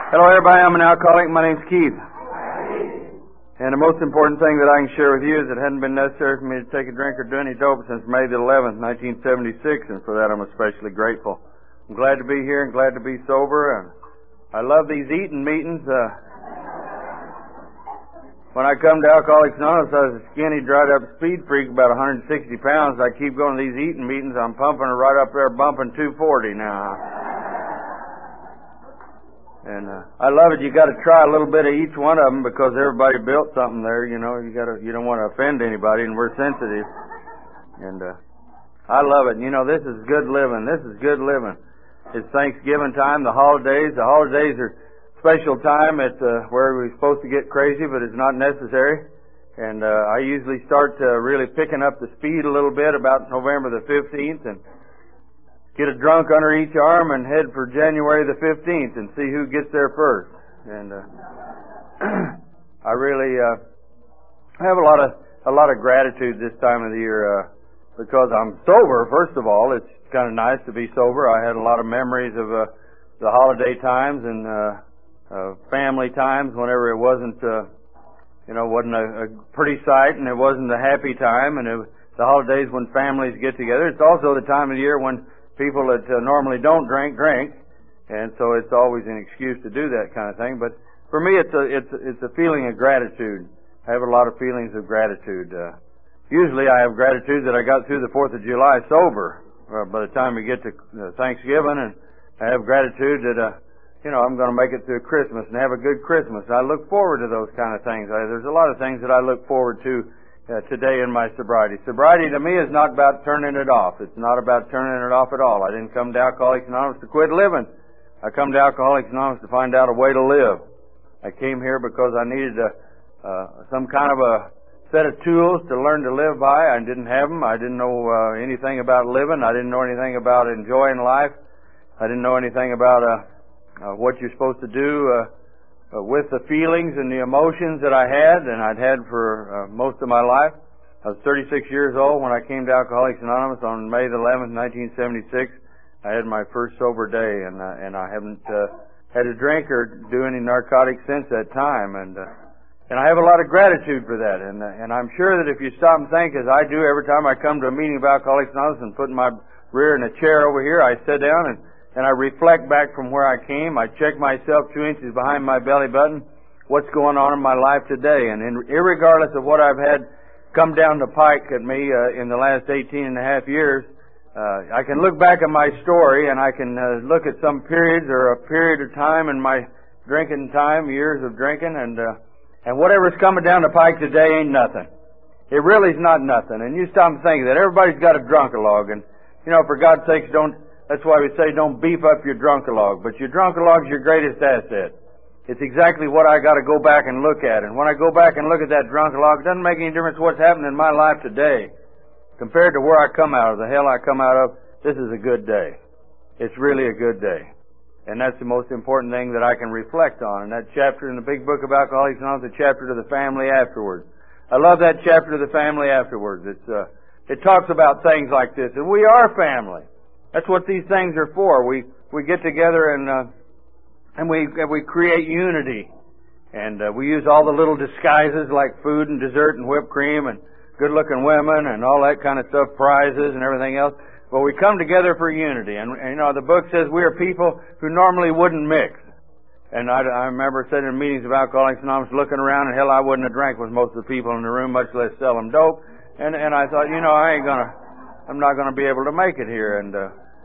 Hello, everybody. I'm an alcoholic. My name's Keith. And the most important thing that I can share with you is it hadn't been necessary for me to take a drink or do any dope since May the 11th, 1976, and for that I'm especially grateful. I'm glad to be here and glad to be sober, and I love these eating meetings. When I come to Alcoholics Anonymous, I was a skinny, dried-up speed freak, about 160 pounds. I keep going to these eating meetings. I'm pumping her right up there, bumping 240 now. And I love it. You got to try a little bit of each one of them because everybody built something there. You know, you don't want to offend anybody, and we're sensitive. And I love it. You know, this is good living. This is good living. It's Thanksgiving time. The holidays are special time at where we're supposed to get crazy, but it's not necessary. And I usually start really picking up the speed a little bit about November the 15th and get a drunk under each arm and head for January the 15th and see who gets there first. And I really have a lot of gratitude this time of the year because I'm sober. First of all, it's kind of nice to be sober. I had a lot of memories of the holiday times and family times whenever it wasn't wasn't a pretty sight and it wasn't a happy time, and the holidays when families get together. It's also the time of the year when people that normally don't drink, and so it's always an excuse to do that kind of thing. But for me, it's a feeling of gratitude. I have a lot of feelings of gratitude. Usually, I have gratitude that I got through the 4th of July sober. By the time we get to Thanksgiving, and I have gratitude that I'm going to make it through Christmas and have a good Christmas. I look forward to those kind of things. There's a lot of things that I look forward to today in my sobriety. Sobriety to me is not about turning it off. It's not about turning it off at all. I didn't come to Alcoholics Anonymous to quit living. I come to Alcoholics Anonymous to find out a way to live. I came here because I needed some kind of a set of tools to learn to live by. I didn't have them. I didn't know anything about living. I didn't know anything about enjoying life. I didn't know anything about what you're supposed to do with the feelings and the emotions that I had, and I'd had for most of my life. I was 36 years old when I came to Alcoholics Anonymous on May the 11th, 1976. I had my first sober day, and I haven't had a drink or do any narcotics since that time, and I have a lot of gratitude for that, and I'm sure that if you stop and think, as I do every time I come to a meeting of Alcoholics Anonymous and put my rear in a chair over here, I sit down and I reflect back from where I came. I check myself 2 inches behind my belly button, what's going on in my life today. And irregardless of what I've had come down the pike at me in the last 18 and a half years, I can look back at my story and I can look at some periods or a period of time in my drinking time, years of drinking, and whatever's coming down the pike today ain't nothing. It really is not nothing. And you stop and think that everybody's got a drunkalog, and for God's sakes, that's why we say don't beef up your drunkalog. But your drunkalog's your greatest asset. It's exactly what I got to go back and look at. And when I go back and look at that drunkalog, it doesn't make any difference what's happening in my life today. Compared to where I come out of, the hell I come out of, this is a good day. It's really a good day. And that's the most important thing that I can reflect on. And that chapter in the big book of Alcoholics Anonymous, the chapter to the family afterwards. I love that chapter to the family afterwards. It talks about things like this. And we are family. That's what these things are for. We get together and we create unity, and we use all the little disguises like food and dessert and whipped cream and good-looking women and all that kind of stuff, prizes and everything else. But we come together for unity, and the book says we are people who normally wouldn't mix. And I remember sitting in meetings of Alcoholics Anonymous, looking around, and hell, I wouldn't have drank with most of the people in the room, much less sell them dope. And I thought, I'm not going to be able to make it here. And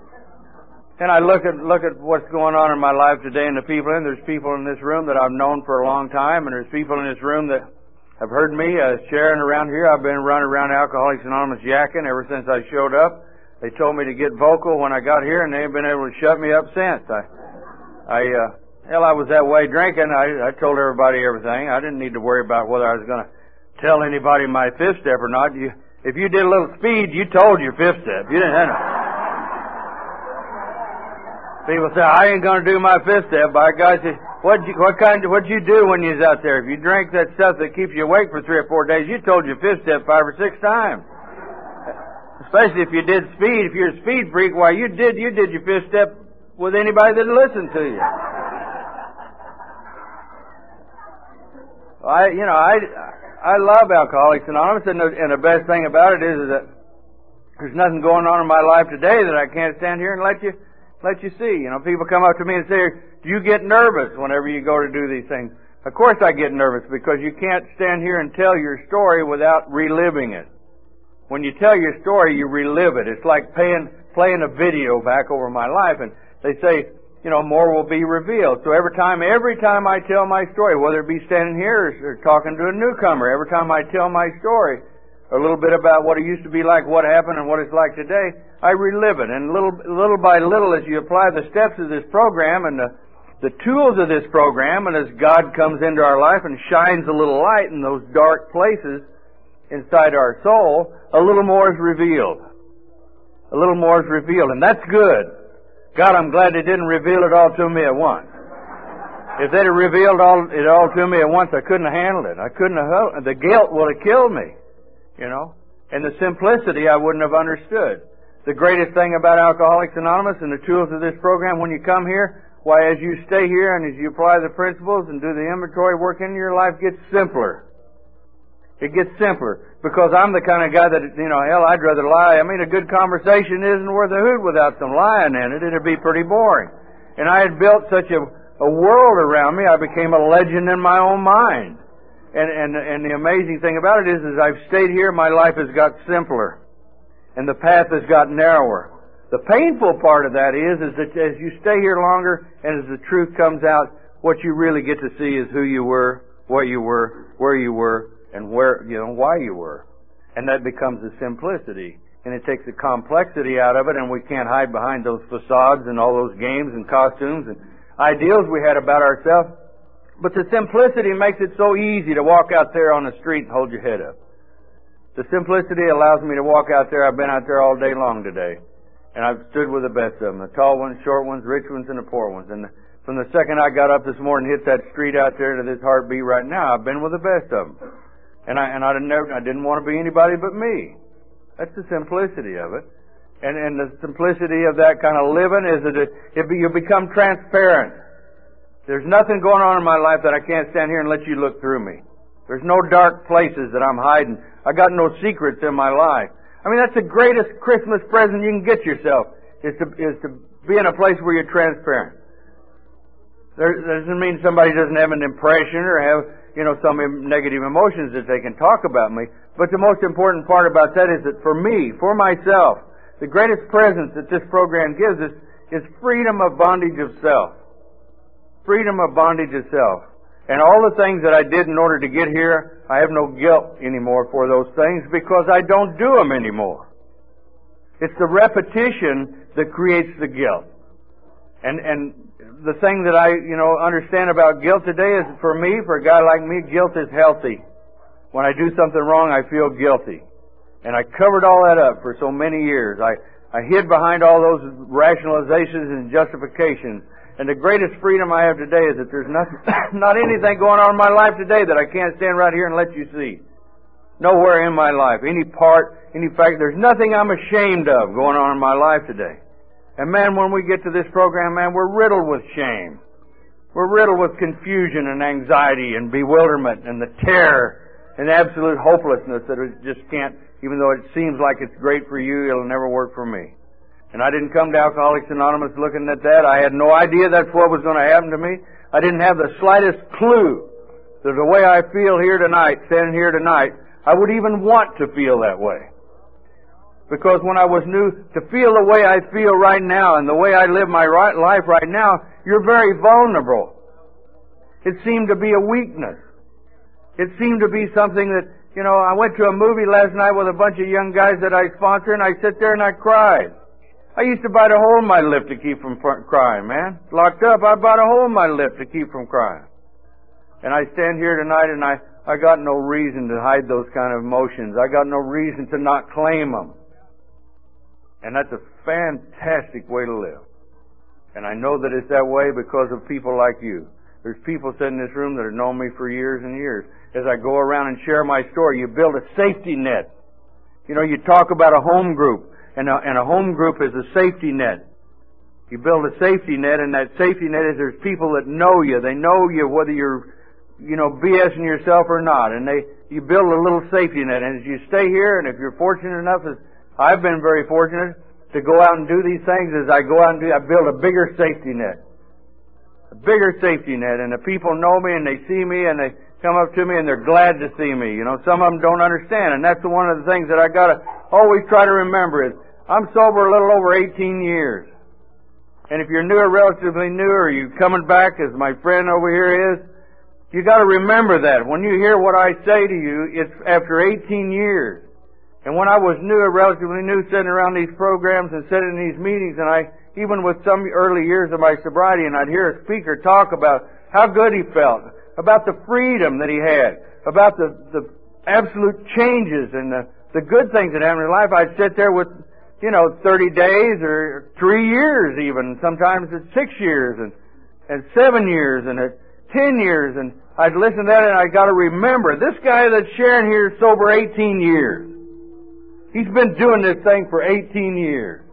I look at what's going on in my life today and the people in. There's people in this room that I've known for a long time, and there's people in this room that have heard me sharing around here. I've been running around Alcoholics Anonymous yakking ever since I showed up. They told me to get vocal when I got here, and they ain't been able to shut me up since. I was that way drinking. I told everybody everything. I didn't need to worry about whether I was going to tell anybody my fifth step or not. If you did a little speed, you told your fifth step. You didn't have to. People say, I ain't going to do my fifth step. By God, what'd you do when you was out there? If you drank that stuff that keeps you awake for 3 or 4 days, you told your fifth step 5 or 6 times. Especially if you did speed. If you're a speed freak, why, you did your fifth step with anybody that listened to you. I love Alcoholics Anonymous, and the best thing about it is that there's nothing going on in my life today that I can't stand here and let you see. People come up to me and say, "Do you get nervous whenever you go to do these things?" Of course I get nervous, because you can't stand here and tell your story without reliving it. When you tell your story, you relive it. It's like playing a video back over my life, and they say, more will be revealed. So every time I tell my story, whether it be standing here or talking to a newcomer, every time I tell my story, a little bit about what it used to be like, what happened, and what it's like today, I relive it. And little by little, as you apply the steps of this program and the tools of this program, and as God comes into our life and shines a little light in those dark places inside our soul, a little more is revealed. A little more is revealed, and that's good. God, I'm glad they didn't reveal it all to me at once. If they'd have revealed it all to me at once, I couldn't have handled it. The guilt would have killed me, And the simplicity I wouldn't have understood. The greatest thing about Alcoholics Anonymous and the tools of this program, when you come here, why, as you stay here and as you apply the principles and do the inventory work in your life, gets simpler. It gets simpler. Because I'm the kind of guy that, hell, I'd rather lie. A good conversation isn't worth a hoot without some lying in it. It'd be pretty boring. And I had built such a world around me, I became a legend in my own mind. And the amazing thing about it is, as I've stayed here, my life has got simpler. And the path has got narrower. The painful part of that is that as you stay here longer and as the truth comes out, what you really get to see is who you were, what you were, where you were, and why you were. And that becomes the simplicity. And it takes the complexity out of it, and we can't hide behind those facades and all those games and costumes and ideals we had about ourselves. But the simplicity makes it so easy to walk out there on the street and hold your head up. The simplicity allows me to walk out there. I've been out there all day long today. And I've stood with the best of them. The tall ones, short ones, rich ones, and the poor ones. And from the second I got up this morning and hit that street out there to this heartbeat right now, I've been with the best of them. And I didn't want to be anybody but me. That's the simplicity of it. And the simplicity of that kind of living is that you become transparent. There's nothing going on in my life that I can't stand here and let you look through me. There's no dark places that I'm hiding. I got no secrets in my life. That's the greatest Christmas present you can get yourself, is to be in a place where you're transparent. That doesn't mean somebody doesn't have an impression or have, some negative emotions that they can talk about me. But the most important part about that is that for me, for myself, the greatest present that this program gives us is freedom of bondage of self. Freedom of bondage of self. And all the things that I did in order to get here, I have no guilt anymore for those things because I don't do them anymore. It's the repetition that creates the guilt. And the thing that I, understand about guilt today is, for me, for a guy like me, guilt is healthy. When I do something wrong, I feel guilty. And I covered all that up for so many years. I hid behind all those rationalizations and justifications. And the greatest freedom I have today is that there's not anything going on in my life today that I can't stand right here and let you see. Nowhere in my life, any fact, there's nothing I'm ashamed of going on in my life today. And man, when we get to this program, man, we're riddled with shame. We're riddled with confusion and anxiety and bewilderment and the terror and absolute hopelessness that it just can't, even though it seems like it's great for you, it'll never work for me. And I didn't come to Alcoholics Anonymous looking at that. I had no idea that's what was going to happen to me. I didn't have the slightest clue that the way I feel here tonight, standing here tonight, I would even want to feel that way. Because when I was new, to feel the way I feel right now and the way I live my life right now, you're very vulnerable. It seemed to be a weakness. It seemed to be something that, I went to a movie last night with a bunch of young guys that I sponsor, and I sit there and I cried. I used to bite a hole in my lip to keep from crying, man. Locked up, I bite a hole in my lip to keep from crying. And I stand here tonight and I got no reason to hide those kind of emotions. I got no reason to not claim them. And that's a fantastic way to live. And I know that it's that way because of people like you. There's people sitting in this room that have known me for years and years. As I go around and share my story, you build a safety net. You talk about a home group. And a home group is a safety net. You build a safety net, and that safety net is there's people that know you. They know you whether you're, BSing yourself or not. And you build a little safety net. And as you stay here, and if you're fortunate enough, as I've been very fortunate, to go out and do these things, as I go out and I build a bigger safety net. A bigger safety net. And the people know me and they see me and they come up to me and they're glad to see me. Some of them don't understand. And that's one of the things that I gotta always try to remember is, I'm sober a little over 18 years. And if you're new or relatively new, or you're coming back, as my friend over here is, you got to remember that. When you hear what I say to you, it's after 18 years. And when I was new or relatively new, sitting around these programs and sitting in these meetings, and even with some early years of my sobriety, and I'd hear a speaker talk about how good he felt, about the freedom that he had, about the absolute changes and the good things that happened in life, I'd sit there with 30 days or 3 years even. Sometimes it's 6 years and 7 years and 10 years. And I'd listen to that and I got to remember, this guy that's sharing here is sober 18 years. He's been doing this thing for 18 years.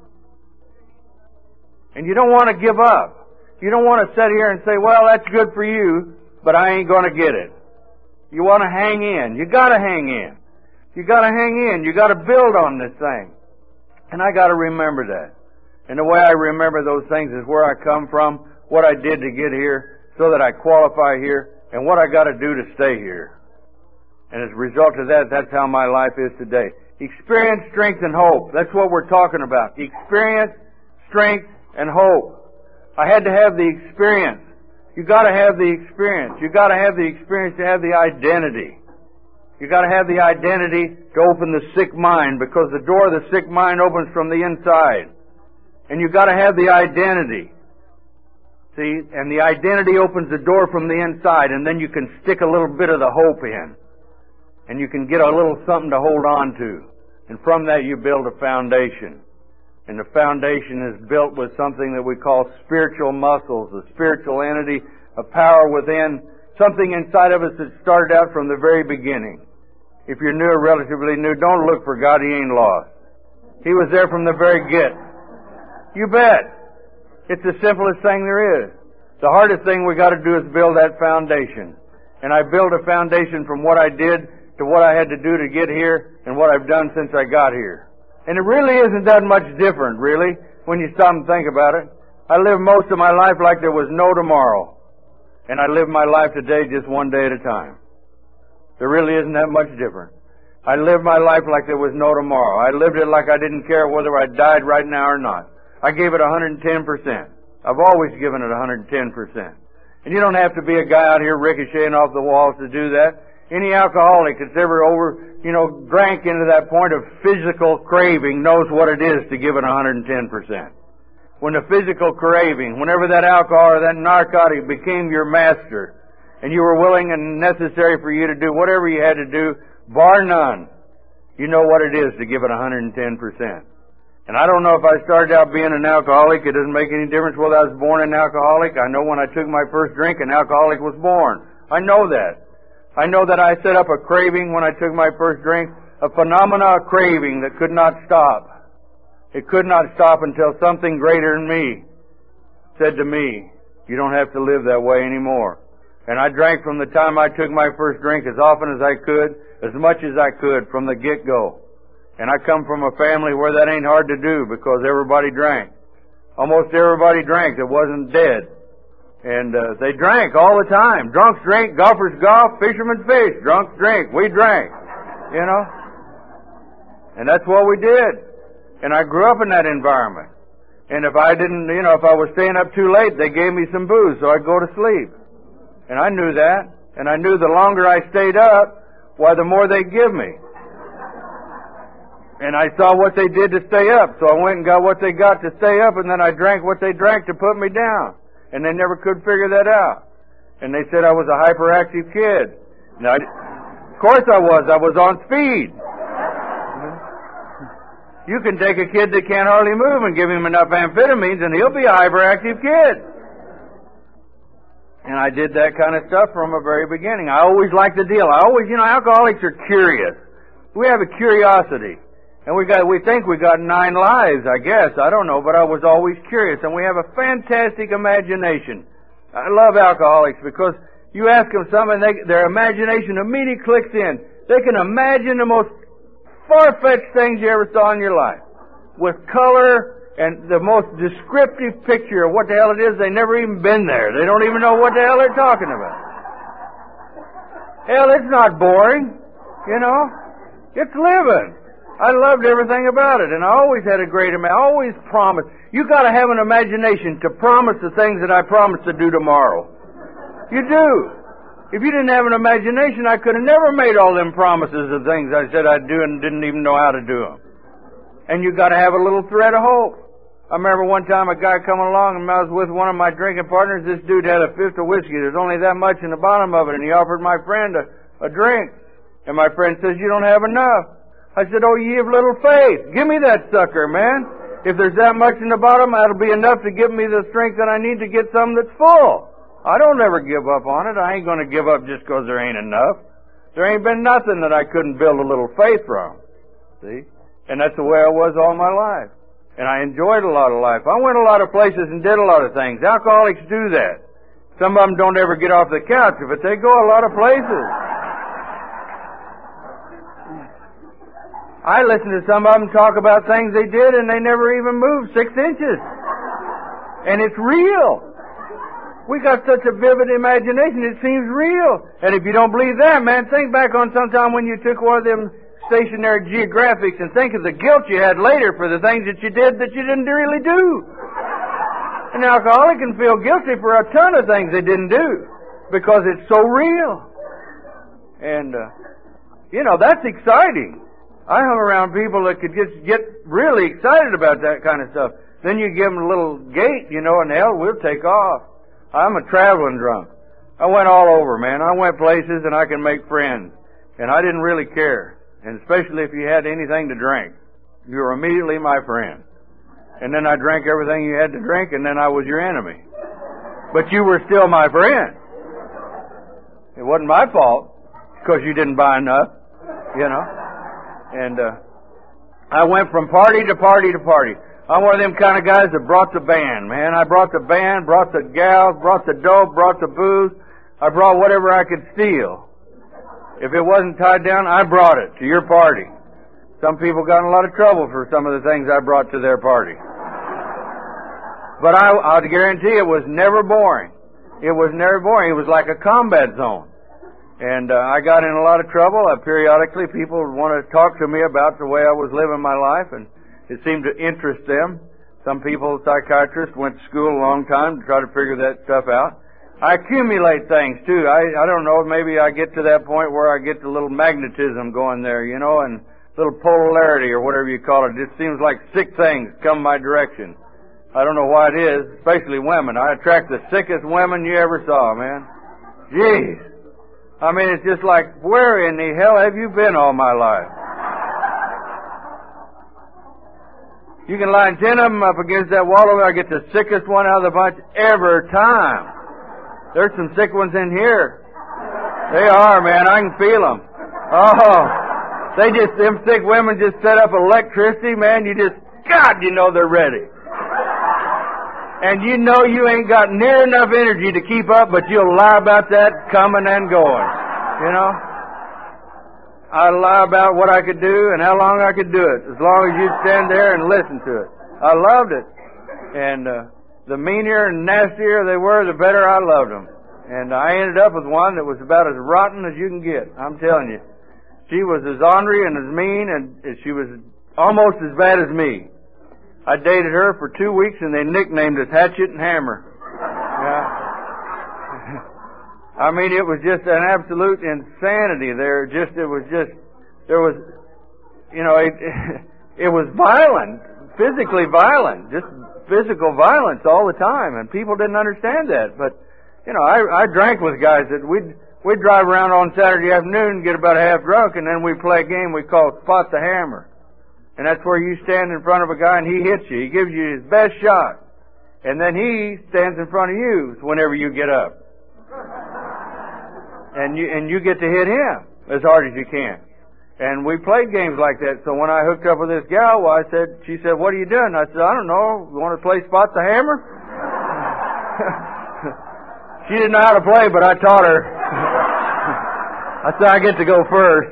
And you don't want to give up. You don't want to sit here and say, well, that's good for you, but I ain't going to get it. You want to hang in. You got to hang in. You got to hang in. You got to build on this thing. And I got to remember that. And the way I remember those things is where I come from, what I did to get here, so that I qualify here, and what I got to do to stay here. And as a result of that, that's how my life is today. Experience, strength, and hope. That's what we're talking about. Experience, strength, and hope. I had to have the experience. You got to have the experience. You got to have the experience to have the identity. You got to have the identity to open the sick mind, because the door of the sick mind opens from the inside. And you got to have the identity. See, and the identity opens the door from the inside, and then you can stick a little bit of the hope in. And you can get a little something to hold on to. And from that you build a foundation. And the foundation is built with something that we call spiritual muscles, a spiritual entity, a power within, something inside of us that started out from the very beginning. If you're new or relatively new, don't look for God. He ain't lost. He was there from the very get. You bet. It's the simplest thing there is. The hardest thing we got to do is build that foundation. And I built a foundation from what I did to what I had to do to get here and what I've done since I got here. And it really isn't that much different, really, when you stop and think about it. I lived most of my life like there was no tomorrow. And I live my life today just one day at a time. There really isn't that much different. I lived my life like there was no tomorrow. I lived it like I didn't care whether I died right now or not. I gave it 110%. I've always given it 110%. And you don't have to be a guy out here ricocheting off the walls to do that. Any alcoholic that's ever drank into that point of physical craving knows what it is to give it 110%. When the physical craving, whenever that alcohol or that narcotic became your master, and you were willing and necessary for you to do whatever you had to do, bar none, you know what it is to give it 110%. And I don't know if I started out being an alcoholic. It doesn't make any difference whether I was born an alcoholic. I know when I took my first drink, an alcoholic was born. I know that. I know that I set up a craving when I took my first drink, a phenomena of craving that could not stop. It could not stop until something greater than me said to me, you don't have to live that way anymore. And I drank from the time I took my first drink as often as I could, as much as I could from the get-go. And I come from a family where that ain't hard to do because everybody drank. Almost everybody drank that wasn't dead. And they drank all the time. Drunks drink, golfers golf, fishermen fish. Drunks drink, we drank. And that's what we did. And I grew up in that environment. And if I didn't, if I was staying up too late, they gave me some booze, so I'd go to sleep. And I knew that. And I knew the longer I stayed up, why, the more they'd give me. And I saw what they did to stay up, so I went and got what they got to stay up, and then I drank what they drank to put me down. And they never could figure that out. And they said I was a hyperactive kid. Now, of course I was. I was on speed. You can take a kid that can't hardly move and give him enough amphetamines, and he'll be a hyperactive kid. And I did that kind of stuff from the very beginning. I always liked the deal. Alcoholics are curious. We have a curiosity. And we think we got 9 lives, I guess. I don't know, but I was always curious. And we have a fantastic imagination. I love alcoholics because You ask them something, their imagination immediately clicks in. They can imagine the most far-fetched things you ever saw in your life, with color and the most descriptive picture of what the hell it is. They never even been there. They don't even know what the hell they're talking about. Hell, it's not boring, you know. It's living. I loved everything about it, and I always had a great I always promised. You got to have an imagination to promise the things that I promised to do tomorrow. You do. If you didn't have an imagination, I could have never made all them promises of things I said I'd do and didn't even know how to do them. And you got to have a little thread of hope. I remember one time a guy coming along, and I was with one of my drinking partners. This dude had a fifth of whiskey. There's only that much in the bottom of it, and he offered my friend a drink. And my friend says, "You don't have enough." I said, "Oh, ye of little faith, give me that sucker, man. If there's that much in the bottom, that'll be enough to give me the strength that I need to get something that's full. I don't ever give up on it. I ain't going to give up just because there ain't enough. There ain't been nothing that I couldn't build a little faith from." See? And that's the way I was all my life. And I enjoyed a lot of life. I went a lot of places and did a lot of things. Alcoholics do that. Some of them don't ever get off the couch, but they go a lot of places. I listened to some of them talk about things they did, and they never even moved 6 inches. And it's real. We got such a vivid imagination, it seems real. And if you don't believe that, man, think back on some time when you took one of them stationary geographics and think of the guilt you had later for the things that you did that you didn't really do. An alcoholic can feel guilty for a ton of things they didn't do because it's so real. And, that's exciting. I hung around people that could just get really excited about that kind of stuff. Then you give them a little gate, and hell, we'll take off. I'm a traveling drunk. I went all over, man. I went places and I could make friends. And I didn't really care. And especially if you had anything to drink. You were immediately my friend. And then I drank everything you had to drink, and then I was your enemy. But you were still my friend. It wasn't my fault, because you didn't buy enough, And I went from party to party to party. I'm one of them kind of guys that brought the band, man. I brought the band, brought the gals, brought the dope, brought the booze. I brought whatever I could steal. If it wasn't tied down, I brought it to your party. Some people got in a lot of trouble for some of the things I brought to their party. But I'll guarantee it was never boring. It was never boring. It was like a combat zone. And I got in a lot of trouble. Periodically, people would want to talk to me about the way I was living my life, and it seemed to interest them. Some people, psychiatrists, went to school a long time to try to figure that stuff out. I accumulate things, too. I don't know, maybe I get to that point where I get the little magnetism going there, and little polarity or whatever you call it. It seems like sick things come my direction. I don't know why it is, especially women. I attract the sickest women you ever saw, man. Jeez. I mean, it's just like, where in the hell have you been all my life? You can line 10 of them up against that wall over there. I get the sickest one out of the bunch every time. There's some sick ones in here. They are, man. I can feel them. Oh, them sick women just set up electricity, man. God, they're ready. And you ain't got near enough energy to keep up, but you'll lie about that coming and going. I lie about what I could do and how long I could do it, as long as you'd stand there and listen to it. I loved it. And the meaner and nastier they were, the better I loved them. And I ended up with one that was about as rotten as you can get. I'm telling you. She was as ornery and as mean, and she was almost as bad as me. I dated her for 2 weeks, and they nicknamed us Hatchet and Hammer. I mean, it was just an absolute insanity. It was violent, physically violent, just physical violence all the time, and people didn't understand that. But, I drank with guys that we'd drive around on Saturday afternoon, get about half drunk, and then we'd play a game we called Spot the Hammer. And that's where you stand in front of a guy and he hits you. He gives you his best shot. And then he stands in front of you whenever you get up. And you get to hit him as hard as you can. And we played games like that. So when I hooked up with this gal, she said, "What are you doing?" I said, "I don't know. You want to play Spot the Hammer?" She didn't know how to play, but I taught her. I said I get to go first.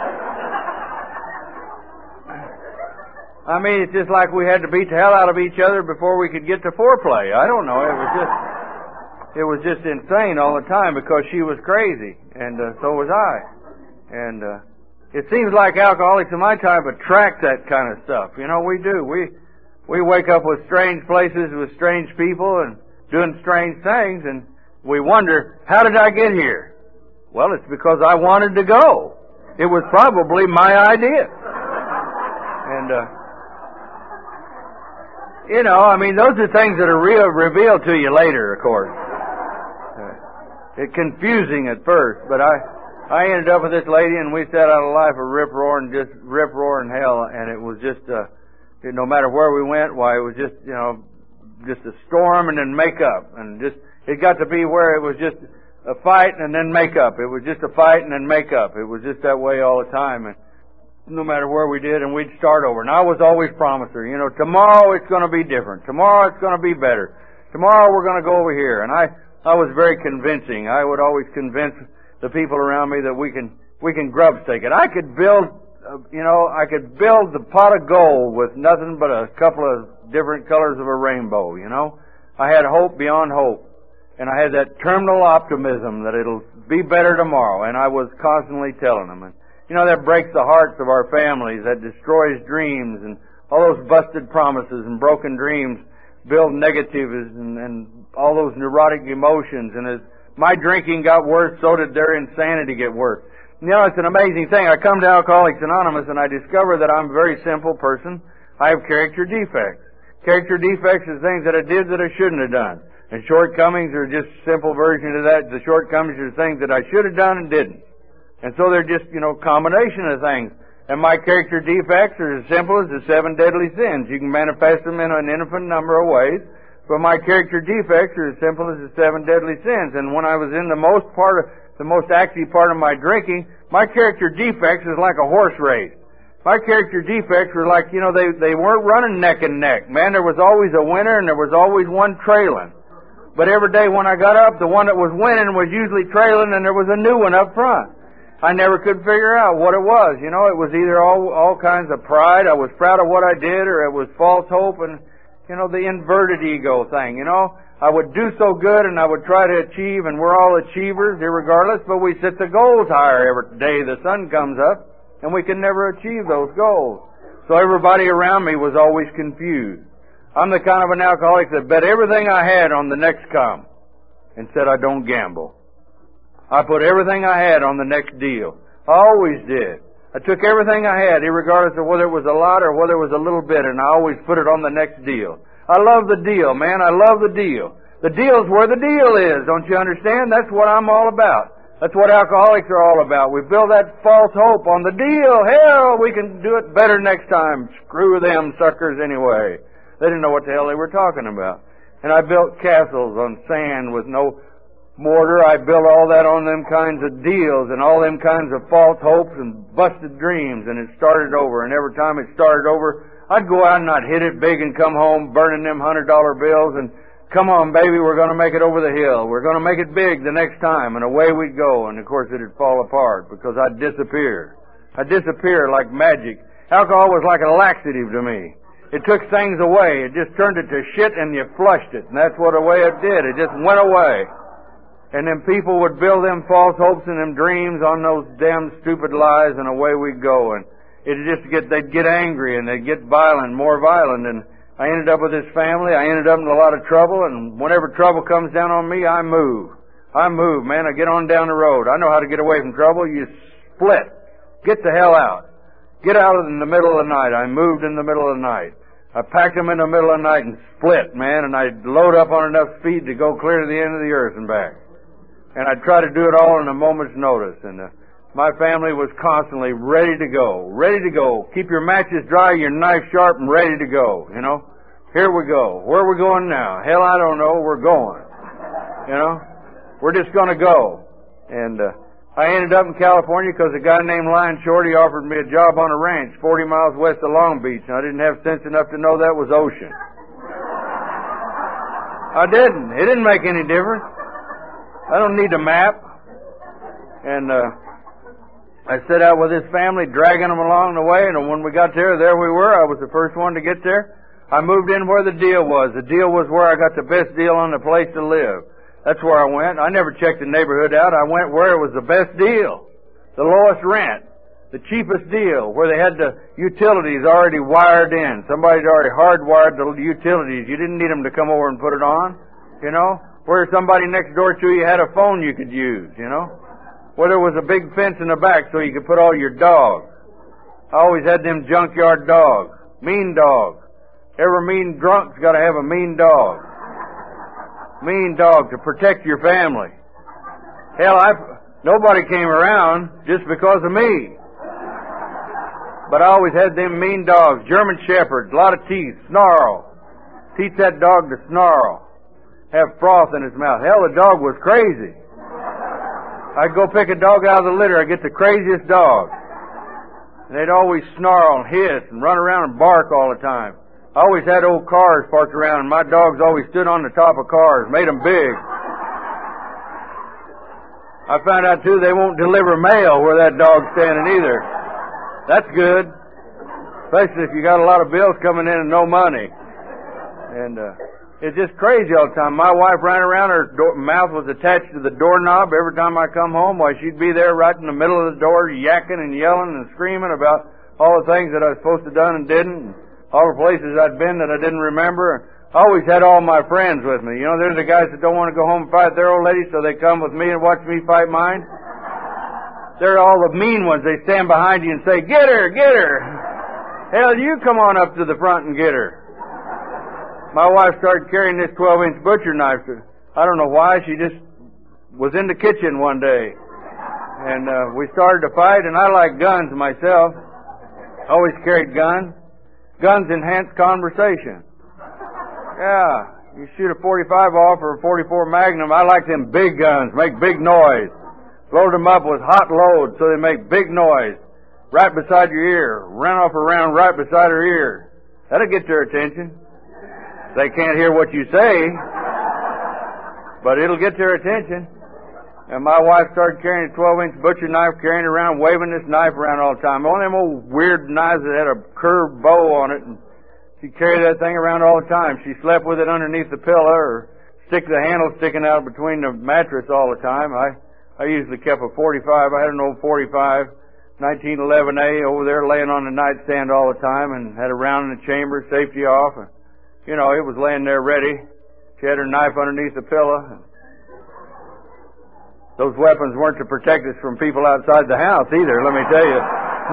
I mean, it's just like we had to beat the hell out of each other before we could get to foreplay. I don't know. It was just insane all the time because she was crazy, and so was I. And it seems like alcoholics of my time attract that kind of stuff. You know, we do. We wake up with strange places, with strange people, and doing strange things, and we wonder, how did I get here? Well, it's because I wanted to go. It was probably my idea. And you know, I mean, those are things that are revealed to you later, of course. It's confusing at first, but I ended up with this lady, and we set out a life of rip-roaring hell, and it was just, no matter where we went, why, it was just, you know, just a storm and then make up, and just, it got to be where it was just a fight and then make up. It was just a fight and then make up. It was just that way all the time, and no matter where we did, and we'd start over. And I was always promised her, you know, tomorrow it's going to be different. Tomorrow it's going to be better. Tomorrow we're going to go over here. And I was very convincing. I would always convince the people around me that we can grub stake it. I could build the pot of gold with nothing but a couple of different colors of a rainbow, you know. I had hope beyond hope. And I had that terminal optimism that it'll be better tomorrow. And I was constantly telling them. And you know, that breaks the hearts of our families, that destroys dreams, and all those busted promises and broken dreams build negatives and all those neurotic emotions. And as my drinking got worse, so did their insanity get worse. You know, it's an amazing thing. I come to Alcoholics Anonymous and I discover that I'm a very simple person. I have character defects. Character defects are things that I did that I shouldn't have done. And shortcomings are just simple version of that. The shortcomings are things that I should have done and didn't. And so they're just, you know, combination of things. And my character defects are as simple as the 7 deadly sins. You can manifest them in an infinite number of ways, but my character defects are as simple as the 7 deadly sins. And when I was in the most active part of my drinking, my character defects is like a horse race. My character defects were like, you know, they weren't running neck and neck. Man, there was always a winner and there was always one trailing. But every day when I got up, the one that was winning was usually trailing and there was a new one up front. I never could figure out what it was. You know, it was either all kinds of pride. I was proud of what I did, or it was false hope and, you know, the inverted ego thing. You know, I would do so good and I would try to achieve, and we're all achievers irregardless, but we set the goals higher every day the sun comes up, and we can never achieve those goals. So everybody around me was always confused. I'm the kind of an alcoholic that bet everything I had on the next come and said I don't gamble. I put everything I had on the next deal. I always did. I took everything I had, irregardless of whether it was a lot or whether it was a little bit, and I always put it on the next deal. I love the deal, man. I love the deal. The deal's where the deal is, don't you understand? That's what I'm all about. That's what alcoholics are all about. We build that false hope on the deal. Hell, we can do it better next time. Screw them suckers anyway. They didn't know what the hell they were talking about. And I built castles on sand with no mortar. I built all that on them kinds of deals and all them kinds of false hopes and busted dreams, and it started over. And every time it started over, I'd go out and I'd hit it big and come home burning them $100 bills and, come on, baby, we're going to make it over the hill. We're going to make it big the next time. And away we'd go. And, of course, it'd fall apart because I'd disappear. I'd disappear like magic. Alcohol was like a laxative to me. It took things away. It just turned it to shit and you flushed it. And that's what the way it did. It just went away. And then people would build them false hopes and them dreams on those damn stupid lies, and away we'd go. And they'd get angry and they'd get violent, more violent. And I ended up with this family. I ended up in a lot of trouble. And whenever trouble comes down on me, I move. I move, man. I get on down the road. I know how to get away from trouble. You split. Get the hell out. Get out in the middle of the night. I moved in the middle of the night. I packed them in the middle of the night and split, man. And I'd load up on enough speed to go clear to the end of the earth and back. And I'd try to do it all in a moment's notice. And my family was constantly ready to go. Ready to go. Keep your matches dry, your knife sharp, and ready to go. You know? Here we go. Where are we going now? Hell, I don't know. We're going. You know? We're just going to go. And I ended up in California because a guy named Lion Shorty offered me a job on a ranch 40 miles west of Long Beach. And I didn't have sense enough to know that was ocean. I didn't. It didn't make any difference. I don't need a map. And I set out with this family, dragging them along the way, and when we got there we were. I was the first one to get there. I moved in where the deal was. The deal was where I got the best deal on the place to live. That's where I went. I never checked the neighborhood out. I went where it was the best deal, the lowest rent, the cheapest deal, where they had the utilities already wired in. Somebody'd already hardwired the utilities. You didn't need them to come over and put it on, you know. Where somebody next door to you had a phone you could use, you know. Where there was a big fence in the back so you could put all your dogs. I always had them junkyard dogs, mean dogs. Every mean drunk's got to have a mean dog. Mean dog to protect your family. Hell, nobody came around just because of me. But I always had them mean dogs, German shepherds, a lot of teeth, snarl. Teach that dog to snarl. Have froth in his mouth. Hell, the dog was crazy. I'd go pick a dog out of the litter, I'd get the craziest dog. And they'd always snarl and hiss and run around and bark all the time. I always had old cars parked around, and my dogs always stood on the top of cars, made them big. I found out, too, they won't deliver mail where that dog's standing either. That's good, especially if you got a lot of bills coming in and no money. And it's just crazy all the time. My wife ran around, her mouth was attached to the doorknob every time I come home. Why, she'd be there right in the middle of the door, yakking and yelling and screaming about all the things that I was supposed to have done and didn't. All the places I'd been that I didn't remember. I always had all my friends with me. You know, they're the guys that don't want to go home and fight their old ladies, so they come with me and watch me fight mine. They're all the mean ones. They stand behind you and say, "Get her, get her." Hell, you come on up to the front and get her. My wife started carrying this 12-inch butcher knife. I don't know why. She just was in the kitchen one day. And we started to fight, and I like guns myself. Always carried guns. Guns enhance conversation. Yeah, you shoot a 45 off or a 44 Magnum. I like them big guns, make big noise. Load them up with hot loads so they make big noise. Right beside your ear. Run off a round right beside her ear. That'll get their attention. They can't hear what you say, but it'll get their attention. And my wife started carrying a 12-inch butcher knife, carrying it around, waving this knife around all the time. One of them old weird knives that had a curved bow on it, and she carried that thing around all the time. She slept with it underneath the pillow, or stick the handle sticking out between the mattress all the time. I usually kept a 45. I had an old 45, 1911A over there laying on the nightstand all the time, and had a round in the chamber, safety off. And, you know, it was laying there ready. She had her knife underneath the pillow. Those weapons weren't to protect us from people outside the house either, let me tell you.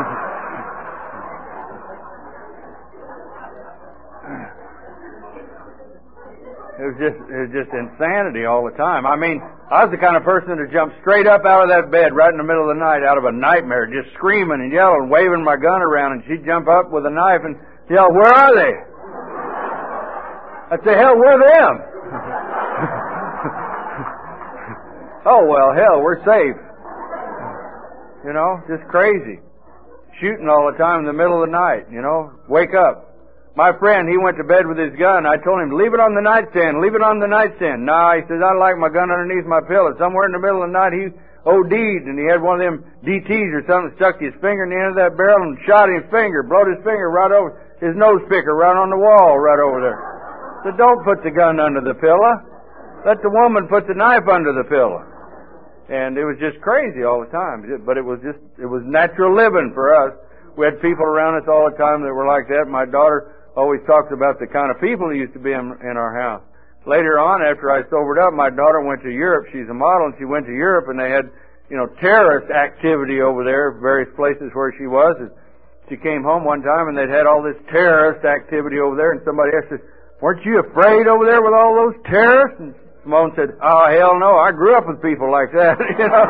It was just insanity all the time. I mean, I was the kind of person to jump straight up out of that bed right in the middle of the night out of a nightmare, just screaming and yelling, waving my gun around, and she'd jump up with a knife and yell, "Where are they?" I'd say, "Hell, we're them." Oh, well, hell, we're safe. You know, just crazy. Shooting all the time in the middle of the night, you know. Wake up. My friend, he went to bed with his gun. I told him, "Leave it on the nightstand, leave it on the nightstand." Nah, he says, "I like my gun underneath my pillow." Somewhere in the middle of the night, he OD'd, and he had one of them DTs or something, stuck his finger in the end of that barrel and shot his finger, blowed his finger right over, his nose picker right on the wall right over there. So don't put the gun under the pillow. Let the woman put the knife under the pillow. And it was just crazy all the time. But it was natural living for us. We had people around us all the time that were like that. My daughter always talks about the kind of people that used to be in our house. Later on, after I sobered up, my daughter went to Europe. She's a model, and she went to Europe, and they had, you know, terrorist activity over there, various places where she was. And she came home one time, and they'd had all this terrorist activity over there, and somebody asked her, "Weren't you afraid over there with all those terrorists?" And Simone said, "Oh, hell no, I grew up with people like that," you know.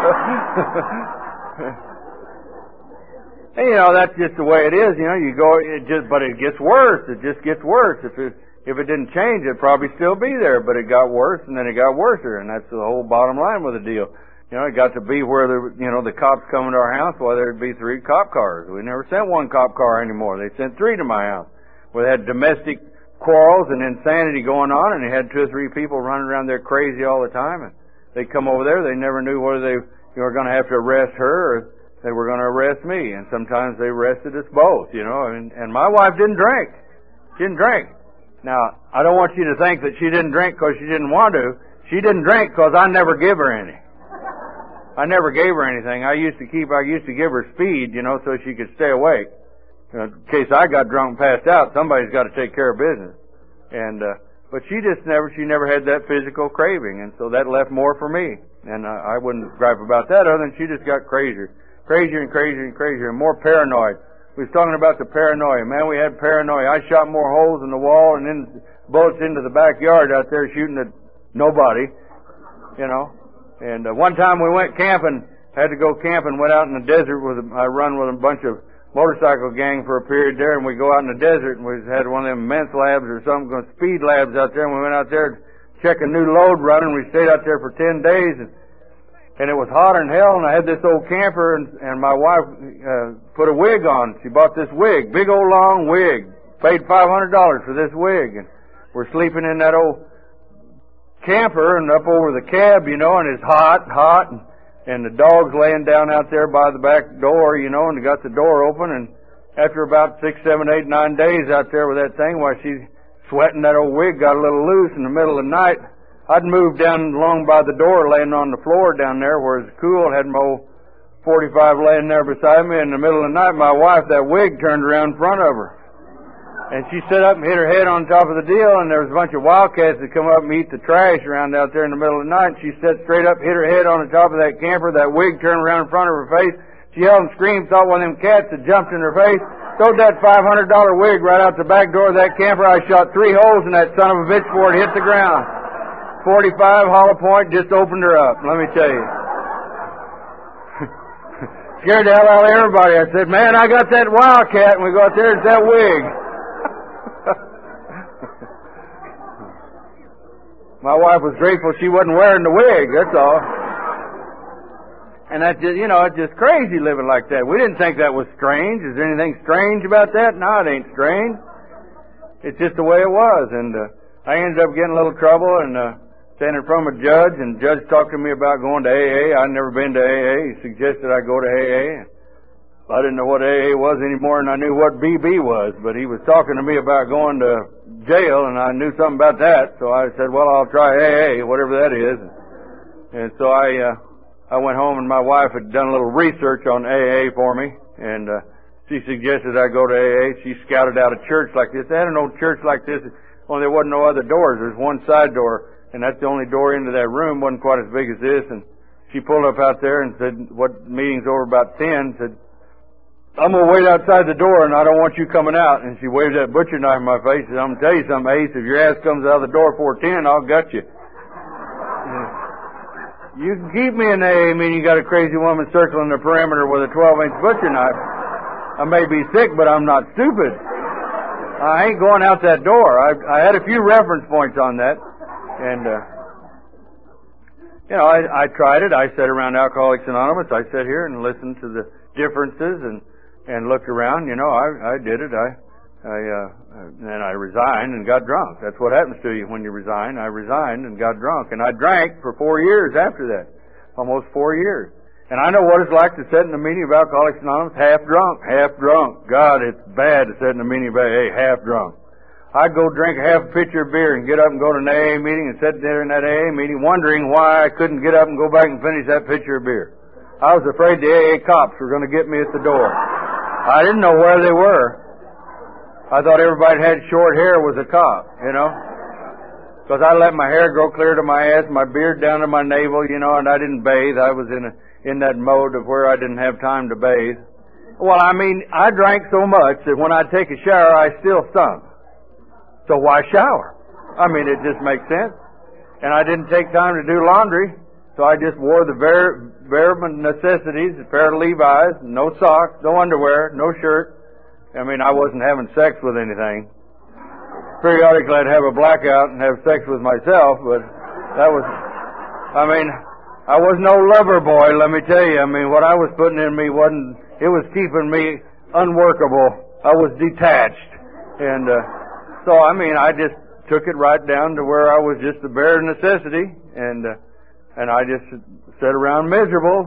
And, you know, that's just the way it is, you know, but it gets worse, it just gets worse. If it didn't change, it'd probably still be there, but it got worse, and then it got worser, and that's the whole bottom line with the deal. You know, it got to be where the cops coming to our house, well, there'd be 3 cop cars. We never sent 1 cop car anymore. They sent 3 to my house. We had domestic quarrels and insanity going on, and they had 2 or 3 people running around there crazy all the time. And they come over there, they never knew whether they were going to have to arrest her or they were going to arrest me. And sometimes they arrested us both, and my wife didn't drink. She didn't drink. Now, I don't want you to think that she didn't drink because she didn't want to. She didn't drink because I never gave her any. I never gave her anything. I used to give her speed, so she could stay awake. In case I got drunk and passed out, somebody's got to take care of business. But she never had that physical craving, and so that left more for me. And I wouldn't gripe about that other than she just got crazier and more paranoid. We was talking about the paranoia. Man, we had paranoia. I shot more holes in the wall and then bullets into the backyard out there shooting at nobody, And one time we went camping, had to go camping, went out in the desert I run with a bunch of motorcycle gang for a period there, and we go out in the desert, and we had one of them men's labs or something, speed labs out there, and we went out there to check a new load running. We stayed out there for 10 days, and it was hotter than hell, and I had this old camper, and my wife put a wig on. She bought this wig, big old long wig, paid $500 for this wig, and we're sleeping in that old camper and up over the cab, and it's hot, and the dog's laying down out there by the back door, and they got the door open, and after about 6, 7, 8, 9 days out there with that thing, while she's sweating, that old wig got a little loose in the middle of the night. I'd moved down along by the door, laying on the floor down there where it's cool, had my old 45 laying there beside me. In the middle of the night, my wife, that wig turned around in front of her. And she sat up and hit her head on top of the deal, and there was a bunch of wildcats that come up and eat the trash around out there in the middle of the night. And she sat straight up, hit her head on the top of that camper, that wig turned around in front of her face. She yelled and screamed, thought one of them cats had jumped in her face, throwed that $500 wig right out the back door of that camper. I shot 3 holes in that son of a bitch before it hit the ground. 45 hollow point just opened her up, let me tell you. Scared the hell out of everybody. I said, man, I got that wildcat, and we go out there, it's that wig. My wife was grateful she wasn't wearing the wig, that's all. And that's just, it's just crazy living like that. We didn't think that was strange. Is there anything strange about that? No, it ain't strange. It's just the way it was. And I ended up getting a little trouble and standing in front of a judge, and the judge talked to me about going to AA. I'd never been to AA. He suggested I go to AA. I didn't know what AA was anymore, and I knew what BB was, but he was talking to me about going to jail, and I knew something about that, so I said, well, I'll try AA, whatever that is. And so I went home, and my wife had done a little research on AA for me, and she suggested I go to AA. She scouted out a church like this. They had an old church like this, only there wasn't no other doors. There's one side door, and that's the only door into that room. Wasn't quite as big as this, and she pulled up out there and said, what meeting's over about 10, said, I'm going to wait outside the door, and I don't want you coming out. And she waved that butcher knife in my face and said, I'm going to tell you something, Ace. If your ass comes out of the door before 10, I'll gut you. You can keep me in the AA meeting. You got a crazy woman circling the perimeter with a 12-inch butcher knife. I may be sick, but I'm not stupid. I ain't going out that door. I had a few reference points on that. And, I tried it. I sat around Alcoholics Anonymous. I sat here and listened to the differences and looked around. I did it. And I resigned and got drunk. That's what happens to you when you resign. I resigned and got drunk. And I drank for 4 years after that. Almost 4 years. And I know what it's like to sit in a meeting of Alcoholics Anonymous half drunk. God, it's bad to sit in a meeting of AA half drunk. I'd go drink half a pitcher of beer and get up and go to an AA meeting and sit there in that AA meeting wondering why I couldn't get up and go back and finish that pitcher of beer. I was afraid the AA cops were going to get me at the door. I didn't know where they were. I thought everybody that had short hair was a cop, Because I let my hair grow clear to my ass, my beard down to my navel, and I didn't bathe. I was in that mode of where I didn't have time to bathe. Well, I drank so much that when I'd take a shower, I still stunk. So why shower? It just makes sense. And I didn't take time to do laundry, so I just wore the bare necessities, a pair of Levi's, no socks, no underwear, no shirt. I wasn't having sex with anything. Periodically I'd have a blackout and have sex with myself, but that was, I was no lover boy, let me tell you. What I was putting in me it was keeping me unworkable. I was detached. And, I just took it right down to where I was just the bare necessity. And And I just sat around miserable.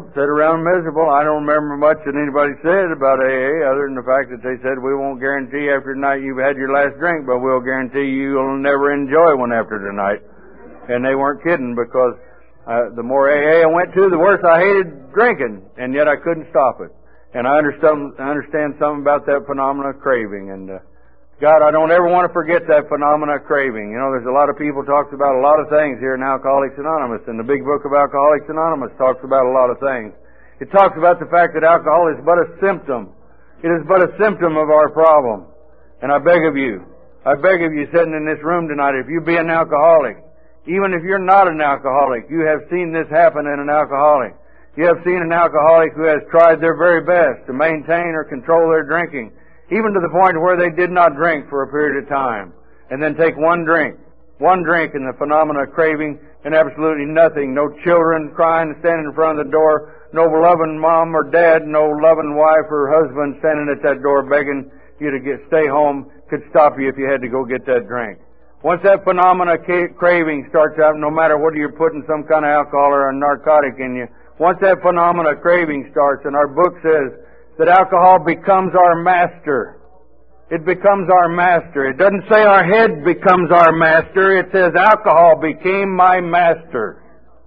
I don't remember much that anybody said about AA other than the fact that they said, we won't guarantee after tonight you've had your last drink, but we'll guarantee you'll never enjoy one after tonight. And they weren't kidding, because the more AA I went to, the worse I hated drinking, and yet I couldn't stop it. And I understand something about that phenomena of craving. And God, I don't ever want to forget that phenomena of craving. You know, there's a lot of people talks about a lot of things here in Alcoholics Anonymous, and the big book of Alcoholics Anonymous talks about a lot of things. It talks about the fact that alcohol is but a symptom. It is but a symptom of our problem. And I beg of you sitting in this room tonight, if you be an alcoholic, even if you're not an alcoholic, you have seen this happen in an alcoholic. You have seen an alcoholic who has tried their very best to maintain or control their drinking, even to the point where they did not drink for a period of time, and then take one drink, and the phenomena of craving, and absolutely nothing. No children crying, standing in front of the door, no loving mom or dad, no loving wife or husband standing at that door begging you to stay home, could stop you if you had to go get that drink. Once that phenomena of craving starts out, no matter whether you're putting some kind of alcohol or a narcotic in you, once that phenomena of craving starts, and our book says that alcohol becomes our master. It becomes our master. It doesn't say our head becomes our master. It says alcohol became my master.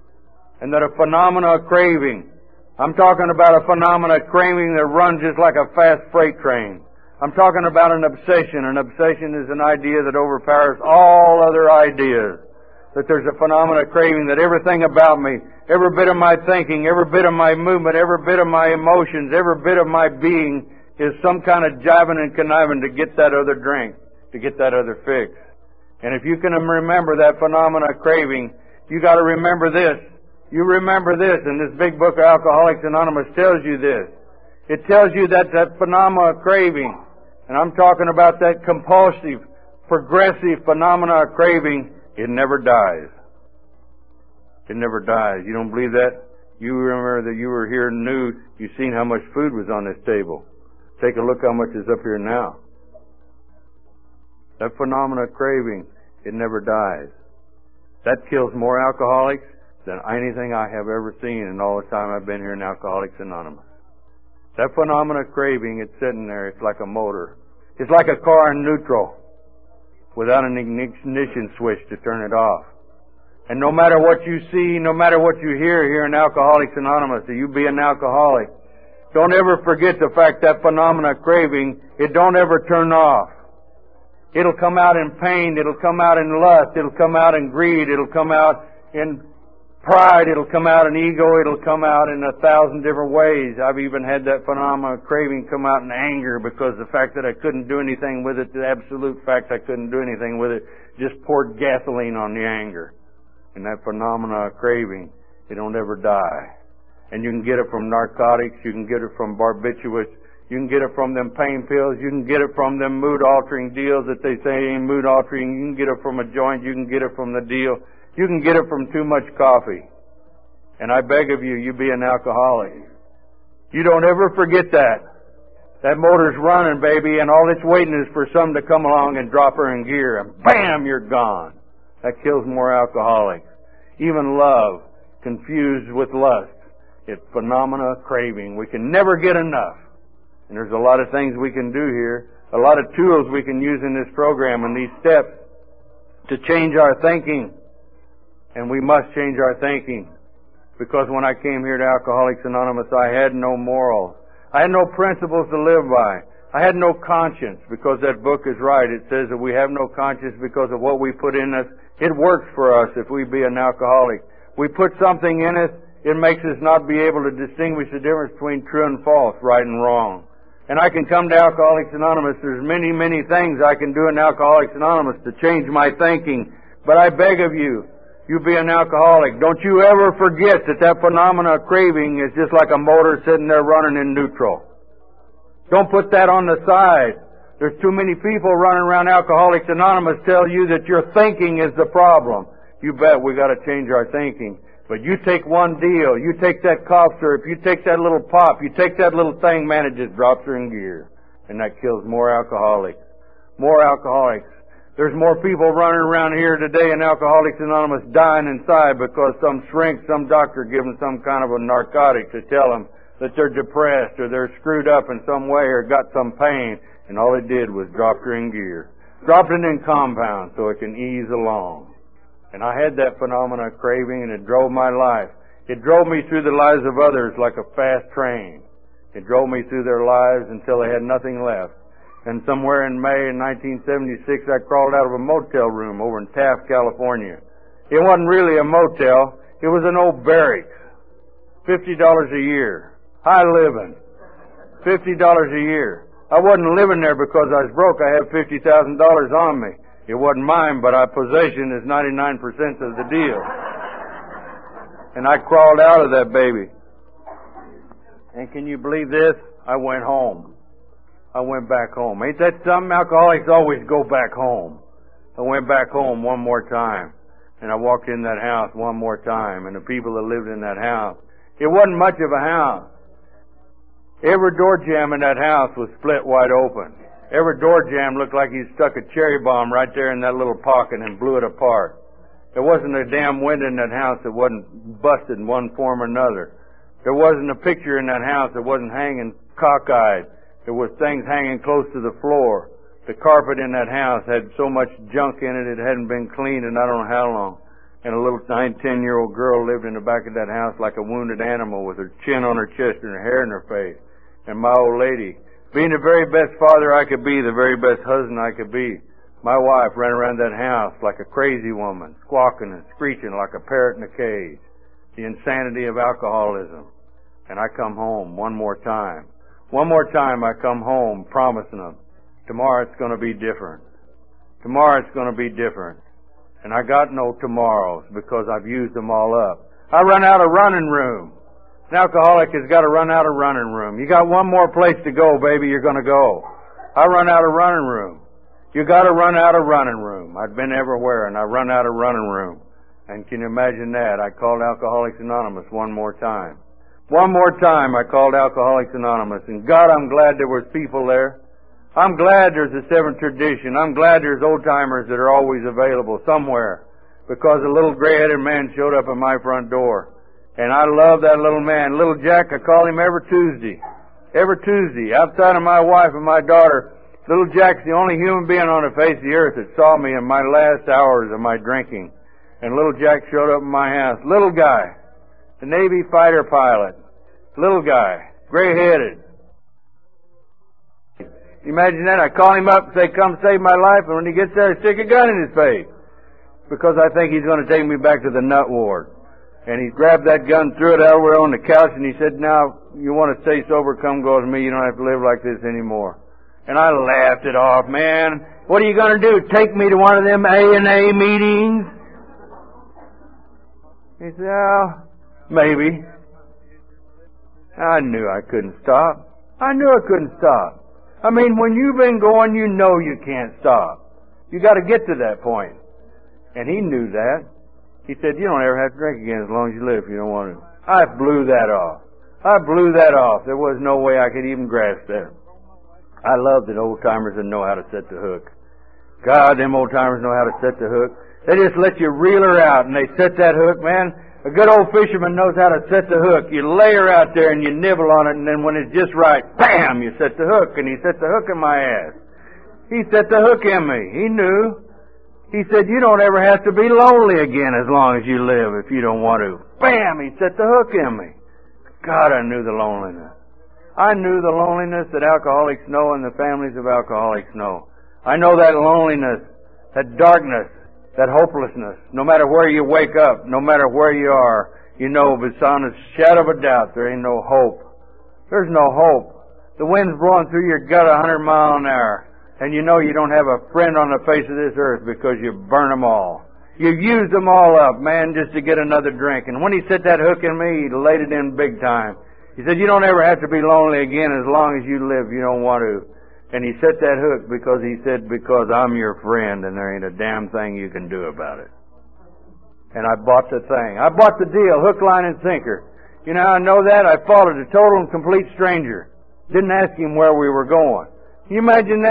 And that a phenomena of craving, I'm talking about a phenomena of craving that runs just like a fast freight train. I'm talking about an obsession. An obsession is an idea that overpowers all other ideas. That there's a phenomena of craving, that everything about me, every bit of my thinking, every bit of my movement, every bit of my emotions, every bit of my being is some kind of jiving and conniving to get that other drink, to get that other fix. And if you can remember that phenomena of craving, you got to remember this. You remember this, and this big book of Alcoholics Anonymous tells you this. It tells you that that phenomena of craving, and I'm talking about that compulsive, progressive phenomena of craving, it never dies. It never dies. You don't believe that? You remember that you were here and knew, you've seen how much food was on this table. Take a look how much is up here now. That phenomena of craving, it never dies. That kills more alcoholics than anything I have ever seen in all the time I've been here in Alcoholics Anonymous. That phenomena of craving, it's sitting there. It's like a motor. It's like a car in neutral without an ignition switch to turn it off. And no matter what you see, no matter what you hear here in Alcoholics Anonymous, that you be an alcoholic, don't ever forget the fact that phenomena of craving, it don't ever turn off. It'll come out in pain, it'll come out in lust, it'll come out in greed, it'll come out in pride, it'll come out in ego, it'll come out in 1,000 different ways. I've even had that phenomena of craving come out in anger because the fact that I couldn't do anything with it, the absolute fact I couldn't do anything with it, just poured gasoline on the anger. And that phenomena of craving, it don't ever die. And you can get it from narcotics, you can get it from barbiturates, you can get it from them pain pills, you can get it from them mood-altering deals that they say ain't mood-altering, you can get it from a joint, you can get it from the deal, you can get it from too much coffee. And I beg of you, you be an alcoholic. You don't ever forget that. That motor's running, baby, and all it's waiting is for some to come along and drop her in gear, and bam, you're gone. That kills more alcoholics. Even love, confused with lust. It's phenomena of craving. We can never get enough. And there's a lot of things we can do here, a lot of tools we can use in this program and these steps to change our thinking. And we must change our thinking. Because when I came here to Alcoholics Anonymous, I had no morals. I had no principles to live by. I had no conscience, because that book is right. It says that we have no conscience because of what we put in us. It works for us if we be an alcoholic. We put something in us, it makes us not be able to distinguish the difference between true and false, right and wrong. And I can come to Alcoholics Anonymous. There's many, many things I can do in Alcoholics Anonymous to change my thinking. But I beg of you, you be an alcoholic. Don't you ever forget that that phenomena of craving is just like a motor sitting there running in neutral. Don't put that on the side. There's too many people running around Alcoholics Anonymous tell you that your thinking is the problem. You bet we got to change our thinking. But you take one deal, you take that cough syrup, you take that little pop, you take that little thing, man, it just drops her in gear. And that kills more alcoholics. More alcoholics. There's more people running around here today in Alcoholics Anonymous dying inside because some shrink, some doctor give them some kind of a narcotic to tell them that they're depressed or they're screwed up in some way or got some pain, and all it did was dropped her in gear. Dropped it in compound so it can ease along. And I had that phenomena of craving, and it drove my life. It drove me through the lives of others like a fast train. It drove me through their lives until they had nothing left. And somewhere in May in 1976, I crawled out of a motel room over in Taft, California. It wasn't really a motel. It was an old barracks. $50 a year. High living. $50 a year. I wasn't living there because I was broke. I had $50,000 on me. It wasn't mine, but possession is 99% of the deal. And I crawled out of that baby. And can you believe this? I went home. I went back home. Ain't that something? Alcoholics always go back home. I went back home one more time. And I walked in that house one more time. And the people that lived in that house, it wasn't much of a house. Every door jamb in that house was split wide open. Every door jamb looked like he stuck a cherry bomb right there in that little pocket and blew it apart. There wasn't a damn window in that house that wasn't busted in one form or another. There wasn't a picture in that house that wasn't hanging cockeyed. There was things hanging close to the floor. The carpet in that house had so much junk in it hadn't been cleaned in I don't know how long. And a little 9-10-year-old girl lived in the back of that house like a wounded animal with her chin on her chest and her hair in her face. And my old lady, being the very best father I could be, the very best husband I could be, my wife ran around that house like a crazy woman, squawking and screeching like a parrot in a cage. The insanity of alcoholism. And I come home one more time. One more time I come home promising them, tomorrow it's going to be different. Tomorrow it's going to be different. And I got no tomorrows because I've used them all up. I run out of running room. An alcoholic has got to run out of running room. You got one more place to go, baby, you're going to go. I run out of running room. You got to run out of running room. I've been everywhere and I run out of running room. And can you imagine that? I called Alcoholics Anonymous one more time. One more time I called Alcoholics Anonymous. And God, I'm glad there was people there. I'm glad there's a seventh tradition. I'm glad there's old-timers that are always available somewhere. Because a little gray-headed man showed up at my front door. And I love that little man. Little Jack, I call him every Tuesday. Every Tuesday. Outside of my wife and my daughter, little Jack's the only human being on the face of the earth that saw me in my last hours of my drinking. And little Jack showed up in my house. Little guy. The Navy fighter pilot. Little guy. Gray-headed. Imagine that. I call him up and say, come save my life. And when he gets there, I stick a gun in his face. Because I think he's going to take me back to the nut ward. And he grabbed that gun, threw it over on the couch, and he said, now, you want to stay sober, come go with me. You don't have to live like this anymore. And I laughed it off, man. What are you going to do? Take me to one of them A&A meetings? He said, oh, maybe. I knew I couldn't stop. I knew I couldn't stop. I mean, when you've been going, you know you can't stop. You got to get to that point. And he knew that. He said, you don't ever have to drink again as long as you live if you don't want to. I blew that off. I blew that off. There was no way I could even grasp that. I love that old-timers that know how to set the hook. God, them old-timers know how to set the hook. They just let you reel her out, and they set that hook, man. A good old fisherman knows how to set the hook. You lay her out there, and you nibble on it, and then when it's just right, bam, you set the hook, and he set the hook in my ass. He set the hook in me. He knew. He said, you don't ever have to be lonely again as long as you live if you don't want to. Bam! He set the hook in me. God, I knew the loneliness. I knew the loneliness that alcoholics know and the families of alcoholics know. I know that loneliness, that darkness, that hopelessness. No matter where you wake up, no matter where you are, you know beyond a shadow of a doubt there ain't no hope. There's no hope. The wind's blowing through your gut 100 miles an hour. And you know you don't have a friend on the face of this earth because you burn them all. You've used them all up, man, just to get another drink. And when he set that hook in me, he laid it in big time. He said, you don't ever have to be lonely again as long as you live. You don't want to. And he set that hook because he said, because I'm your friend and there ain't a damn thing you can do about it. And I bought the thing. I bought the deal, hook, line, and sinker. You know how I know that? I followed a total and complete stranger. Didn't ask him where we were going. Can you imagine that?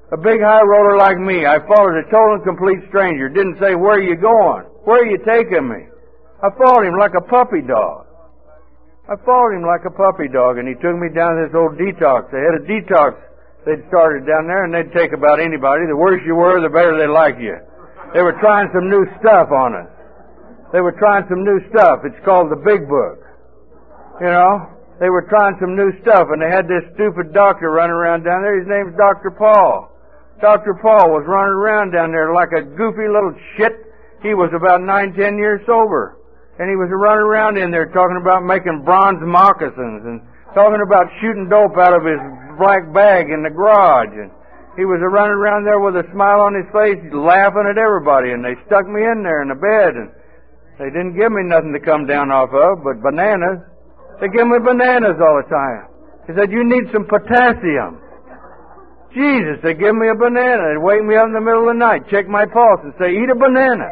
A big high roller like me. I followed a total and complete stranger. Didn't say, where are you going? Where are you taking me? I followed him like a puppy dog. I followed him like a puppy dog, and he took me down to this old detox. They had a detox they'd started down there, and they'd take about anybody. The worse you were, the better they liked you. They were trying some new stuff on us. They were trying some new stuff. It's called the Big Book. You know, they were trying some new stuff, and they had this stupid doctor running around down there. His name's Dr. Paul. Dr. Paul was running around down there like a goofy little shit. He was about 9, 10 years sober. And he was running around in there talking about making bronze moccasins and talking about shooting dope out of his black bag in the garage. And he was running around there with a smile on his face, laughing at everybody. And they stuck me in there in the bed, and they didn't give me nothing to come down off of but bananas. They give me bananas all the time. He said, you need some potassium. Jesus, they give me a banana. They'd wake me up in the middle of the night, check my pulse, and say, eat a banana.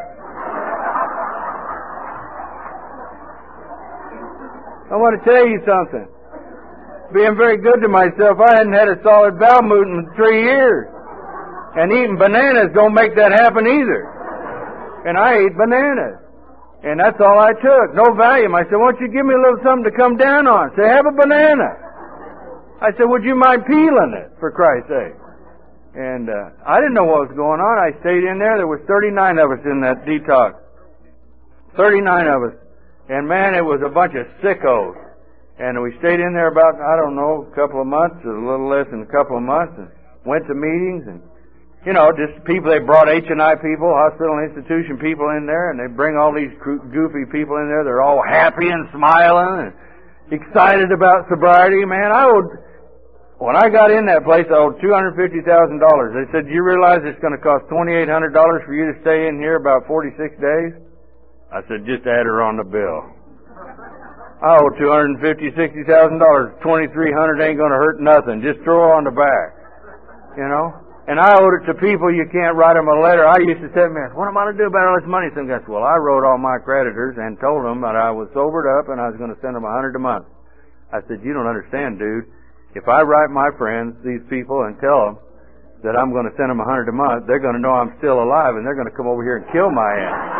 I want to tell you something. Being very good to myself, I hadn't had a solid bowel movement in 3 years. And eating bananas don't make that happen either. And I ate bananas. And that's all I took. No Valium. I said, why don't you give me a little something to come down on? Say, have a banana. I said, would you mind peeling it, for Christ's sake? And I didn't know what was going on. I stayed in there. There was 39 of us in that detox. 39 of us. And man, it was a bunch of sickos. And we stayed in there about, I don't know, a couple of months, or a little less than a couple of months, and went to meetings, and, you know, just people, they brought H&I people, hospital and institution people in there, and they bring all these goofy people in there. They're all happy and smiling and excited about sobriety. Man, when I got in that place, I owed $250,000. They said, do you realize it's going to cost $2,800 for you to stay in here about 46 days? I said, just add her on the bill. I owe $250,000, $60,000. $2,300 ain't going to hurt nothing. Just throw her on the back. You know? And I owed it to people. You can't write them a letter. I used to sit there, what am I going to do about all this money? Some guys, well, I wrote all my creditors and told them that I was sobered up and I was going to send them $100 a month. I said, you don't understand, dude. If I write my friends, these people, and tell them that I'm going to send them $100 a month, they're going to know I'm still alive and they're going to come over here and kill my ass.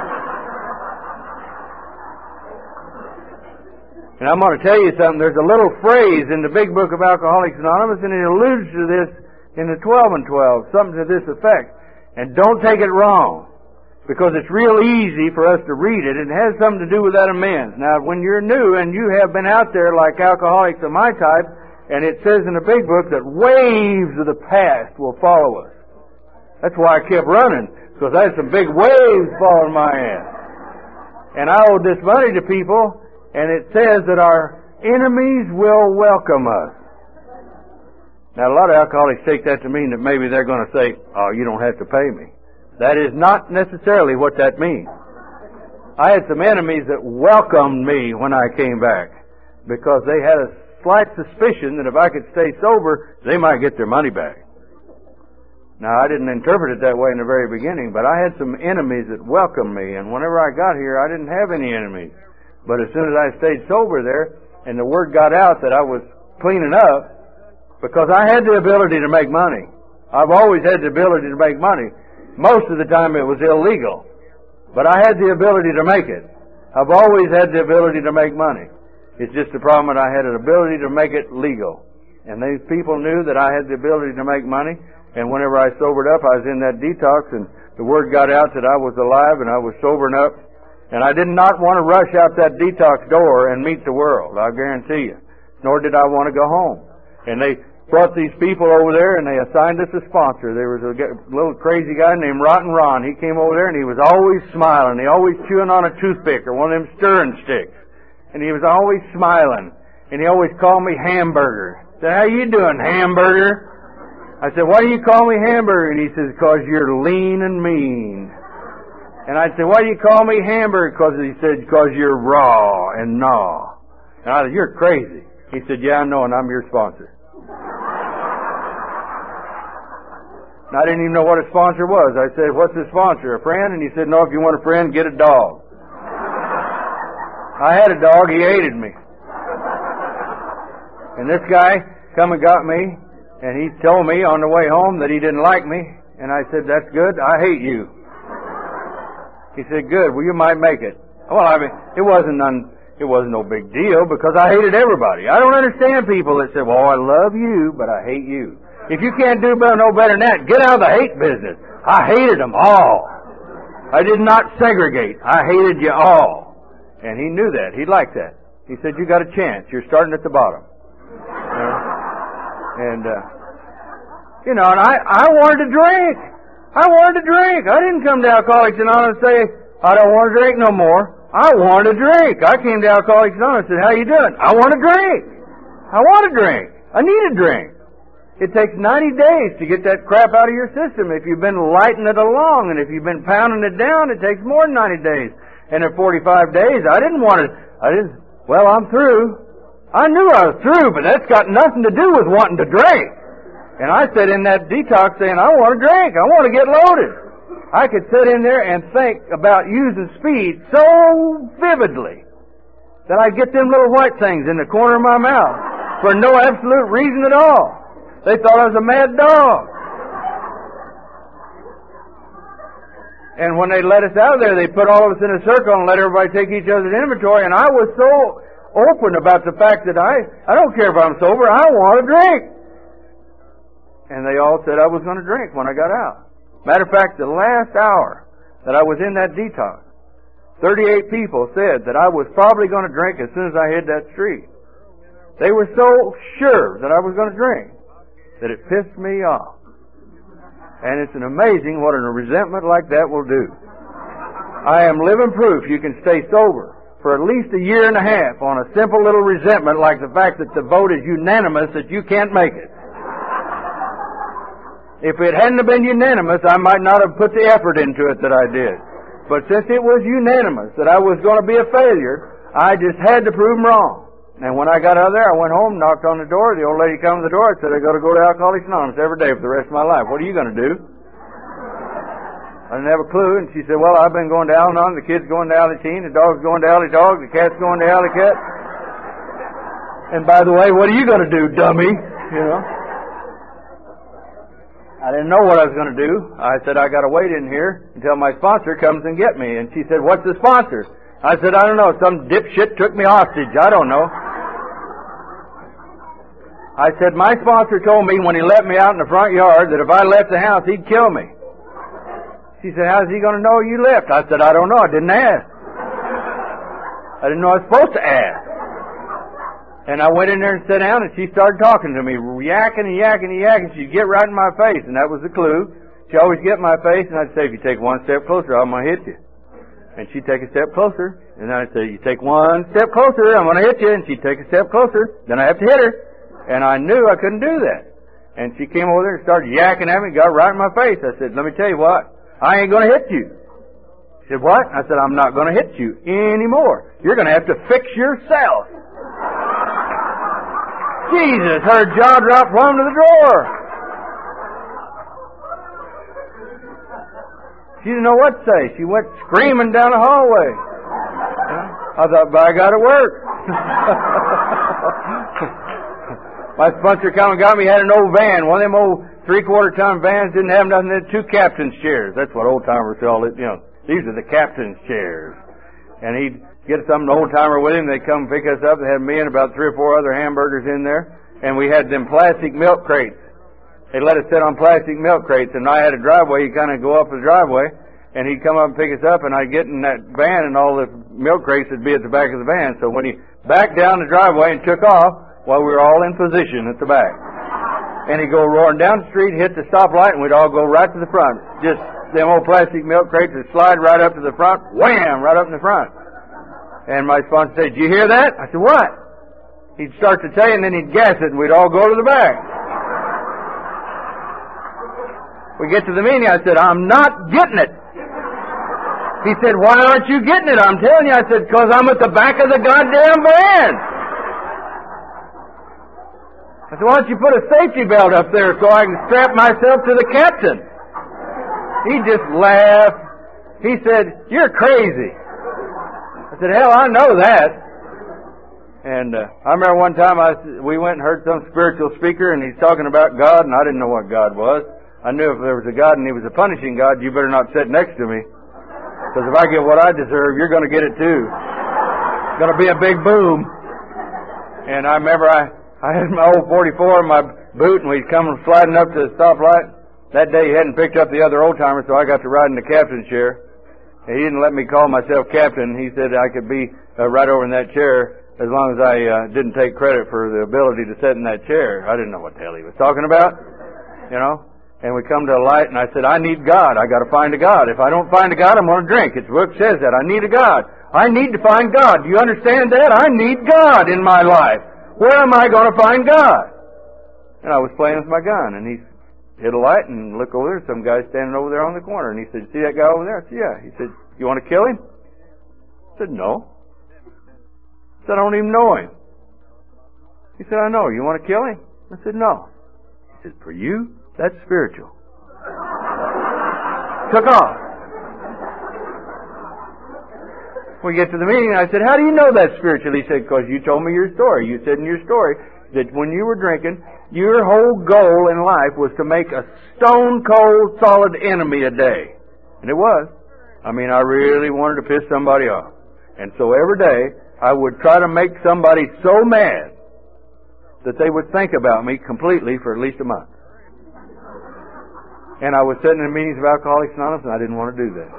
And I'm going to tell you something. There's a little phrase in the Big Book of Alcoholics Anonymous, and it alludes to this in the 12 and 12, something to this effect. And don't take it wrong, because it's real easy for us to read it. It has something to do with that amends. Now, when you're new and you have been out there like alcoholics of my type, and it says in the Big Book that waves of the past will follow us. That's why I kept running, because I had some big waves following my ass. And I owed this money to people. And it says that our enemies will welcome us. Now, a lot of alcoholics take that to mean that maybe they're going to say, oh, you don't have to pay me. That is not necessarily what that means. I had some enemies that welcomed me when I came back because they had a slight suspicion that if I could stay sober, they might get their money back. Now, I didn't interpret it that way in the very beginning, but I had some enemies that welcomed me. And whenever I got here, I didn't have any enemies. But as soon as I stayed sober there, and the word got out that I was cleaning up, because I had the ability to make money. I've always had the ability to make money. Most of the time it was illegal. But I had the ability to make it. I've always had the ability to make money. It's just the problem that I had an ability to make it legal. And these people knew that I had the ability to make money. And whenever I sobered up, I was in that detox, and the word got out that I was alive and I was sobering up. And I did not want to rush out that detox door and meet the world, I guarantee you. Nor did I want to go home. And they brought these people over there and they assigned us a sponsor. There was a little crazy guy named Rotten Ron. He came over there and he was always smiling. He always chewing on a toothpick or one of them stirring sticks. And he was always smiling. And he always called me Hamburger. I said, how you doing, Hamburger? I said, why do you call me Hamburger? And he says, because you're lean and mean. And I'd say, why do you call me Hamburger? He said, because you're raw and gnaw. And I said, you're crazy. He said, yeah, I know, and I'm your sponsor. And I didn't even know what a sponsor was. I said, what's a sponsor? A friend? And he said, no, if you want a friend, get a dog. I had a dog. He hated me. And this guy come and got me, And he told me on the way home that he didn't like me. And I said, that's good. I hate you. He said, good. Well, you might make it. Well, I mean, it wasn't no big deal because I hated everybody. I don't understand people that say, well, I love you, but I hate you. If you can't do no better than that, get out of the hate business. I hated them all. I did not segregate. I hated you all. And he knew that. He liked that. He said, you got a chance. You're starting at the bottom. And I wanted to drink. I wanted to drink. I didn't come to Alcoholics Anonymous and say, I don't want to drink no more. I want to drink. I came to Alcoholics Anonymous and said, how you doing? I want to drink. I want to drink. I need a drink. It takes 90 days to get that crap out of your system. If you've been lighting it along, and if you've been pounding it down, it takes more than 90 days. And at 45 days, well, I'm through. I knew I was through, but that's got nothing to do with wanting to drink. And I sat in that detox saying, I want to drink. I want to get loaded. I could sit in there and think about using speed so vividly that I'd get them little white things in the corner of my mouth for no absolute reason at all. They thought I was a mad dog. And when they let us out of there, they put all of us in a circle and let everybody take each other's inventory. And I was so open about the fact that I don't care if I'm sober, I want to drink. And they all said I was going to drink when I got out. Matter of fact, the last hour that I was in that detox, 38 people said that I was probably going to drink as soon as I hit that street. They were so sure that I was going to drink that it pissed me off. And it's an amazing what a resentment like that will do. I am living proof you can stay sober for at least a year and a half on a simple little resentment like the fact that the vote is unanimous that you can't make it. If it hadn't have been unanimous, I might not have put the effort into it that I did. But since it was unanimous that I was going to be a failure, I just had to prove them wrong. And when I got out of there, I went home, knocked on the door. The old lady come to the door and said, I got to go to Alcoholics Anonymous every day for the rest of my life. What are you going to do? I didn't have a clue. And she said, well, I've been going to Al-Anon. The kid's going to Al-Teen. The dog's going to Alley Dog. The cat's going to Alley Cat. And by the way, what are you going to do, dummy? You know? I didn't know what I was going to do. I said, I got to wait in here until my sponsor comes and get me. And she said, what's the sponsor? I said, I don't know. Some dipshit took me hostage. I don't know. I said, my sponsor told me when he let me out in the front yard that if I left the house, he'd kill me. She said, how's he going to know you left? I said, I don't know. I didn't ask. I didn't know I was supposed to ask. And I went in there and sat down, and she started talking to me, yakking and yakking and yakking. She'd get right in my face, and that was the clue. She'd always get in my face, and I'd say, if you take one step closer, I'm going to hit you. And she'd take a step closer, and then I'd say, you take one step closer, I'm going to hit you. And she'd take a step closer, then I have to hit her. And I knew I couldn't do that. And she came over there and started yakking at me, got right in my face. I said, let me tell you what, I ain't going to hit you. She said, what? I said, I'm not going to hit you anymore. You're going to have to fix yourself. Jesus, her jaw dropped plumb to the drawer. She didn't know what to say. She went screaming down the hallway. I thought, by God, it worked. My sponsor come and got me, had an old van. One of them old 3/4-ton vans, didn't have nothing, had 2 captain's chairs. That's what old-timers call it, you know. These are the captain's chairs. And he'd get some old-timer with him. They'd come pick us up. They had me and about 3 or 4 other hamburgers in there. And we had them plastic milk crates. They let us sit on plastic milk crates. And I had a driveway. He'd kind of go up the driveway. And he'd come up and pick us up. And I'd get in that van, and all the milk crates would be at the back of the van. So when he backed down the driveway and took off, well, we were all in position at the back. And he'd go roaring down the street, hit the stoplight, and we'd all go right to the front. Just them old plastic milk crates would slide right up to the front. Wham! Right up in the front. And my sponsor said, did you hear that? I said, what? He'd start to tell you, and then he'd gas it, and we'd all go to the back. We get to the meeting, I said, I'm not getting it. He said, why aren't you getting it? I'm telling you. I said, because I'm at the back of the goddamn van. I said, why don't you put a safety belt up there so I can strap myself to the captain? He just laughed. He said, you're crazy. I said, hell, I know that. And I remember one time we went and heard some spiritual speaker, and he's talking about God, and I didn't know what God was. I knew if there was a God and He was a punishing God, you better not sit next to me. Because if I get what I deserve, you're going to get it too. It's going to be a big boom. And I remember I had my old 44 in my boot, and we'd come sliding up to the stoplight. That day he hadn't picked up the other old-timer, so I got to ride in the captain's chair. And he didn't let me call myself captain. He said I could be right over in that chair as long as I didn't take credit for the ability to sit in that chair. I didn't know what the hell he was talking about, you know. And we come to a light, and I said, I need God. I got to find a God. If I don't find a God, I'm going to drink. It's the book says that. I need a God. I need to find God. Do you understand that? I need God in my life. Where am I going to find God? And I was playing with my gun, and he hit a light and look over there. Some guy standing over there on the corner. And he said, see that guy over there? I said, yeah. He said, you want to kill him? I said, no. I said, I don't even know him. He said, I know. You want to kill him? I said, no. He said, for you, that's spiritual. Took off. We get to the meeting, and I said, how do you know that's spiritual? He said, because you told me your story. You said in your story that when you were drinking, your whole goal in life was to make a stone-cold, solid enemy a day. And it was. I mean, I really wanted to piss somebody off. And so every day, I would try to make somebody so mad that they would think about me completely for at least a month. And I was sitting in meetings of Alcoholics Anonymous, and I didn't want to do that.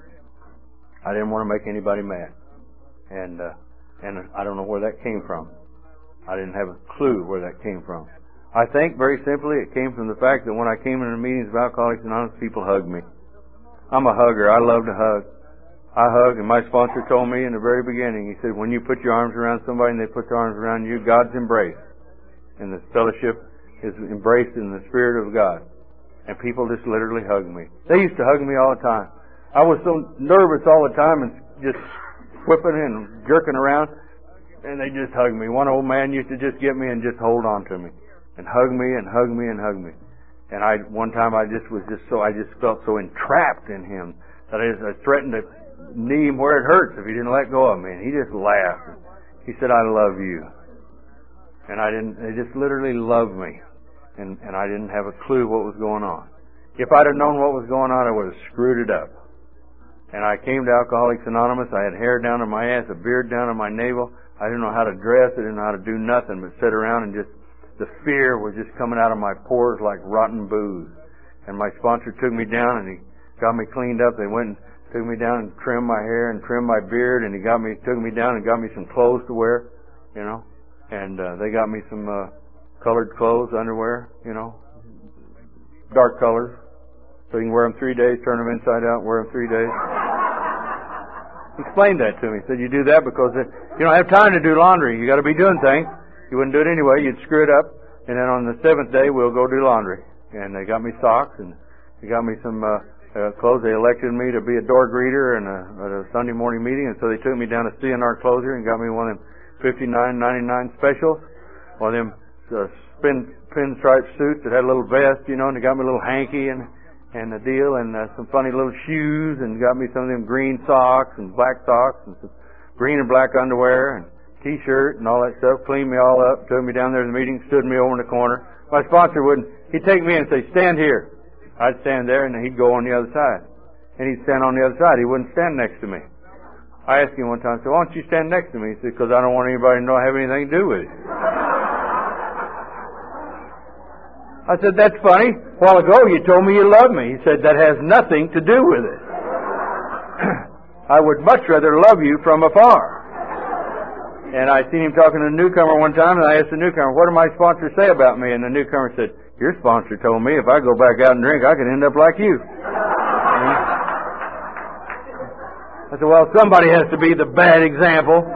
I didn't want to make anybody mad. And I don't know where that came from. I didn't have a clue where that came from. I think, very simply, it came from the fact that when I came into meetings of Alcoholics Anonymous, people hugged me. I'm a hugger. I love to hug. I hug, and my sponsor told me in the very beginning, he said, when you put your arms around somebody and they put their arms around you, God's embrace. And the fellowship is embraced in the Spirit of God. And people just literally hug me. They used to hug me all the time. I was so nervous all the time and just whipping and jerking around, and they just hugged me. One old man used to just get me and just hold on to me. And hug me and hug me and hug me. And one time I just felt so entrapped in him that I threatened to knee him where it hurts if he didn't let go of me. And he just laughed. He said, I love you. And they just literally loved me. And I didn't have a clue what was going on. If I'd have known what was going on, I would have screwed it up. And I came to Alcoholics Anonymous. I had hair down to my ass, a beard down to my navel. I didn't know how to dress. I didn't know how to do nothing but sit around and just the fear was just coming out of my pores like rotten booze. And my sponsor took me down and he got me cleaned up. They went and took me down and trimmed my hair and trimmed my beard, and he took me down and got me some clothes to wear, you know. And they got me some colored clothes, underwear, you know, dark colors, so you can wear them 3 days, turn them inside out, wear them 3 days. He explained that to me. He said, you do that because you don't have time to do laundry. You got to be doing things. You wouldn't do it anyway. You'd screw it up. And then on the 7th day, we'll go do laundry. And they got me socks, and they got me some clothes. They elected me to be a door greeter at a Sunday morning meeting, and so they took me down to C&R Closure and got me one of them $59.99 specials, one of them pinstripe suits that had a little vest, you know, and they got me a little hanky and a deal, and some funny little shoes, and got me some of them green socks and black socks and some green and black underwear and T-shirt and all that stuff, cleaned me all up, took me down there to the meeting, stood me over in the corner. My sponsor he'd take me in and say, stand here. I'd stand there, and he'd go on the other side. And he'd stand on the other side. He wouldn't stand next to me. I asked him one time, I said, why don't you stand next to me? He said, because I don't want anybody to have anything to do with it. I said, that's funny. A while ago you told me you loved me. He said, that has nothing to do with it. I would much rather love you from afar. And I seen him talking to a newcomer one time, and I asked the newcomer, what did my sponsor say about me? And the newcomer said, your sponsor told me if I go back out and drink, I could end up like you. I said, well, somebody has to be the bad example.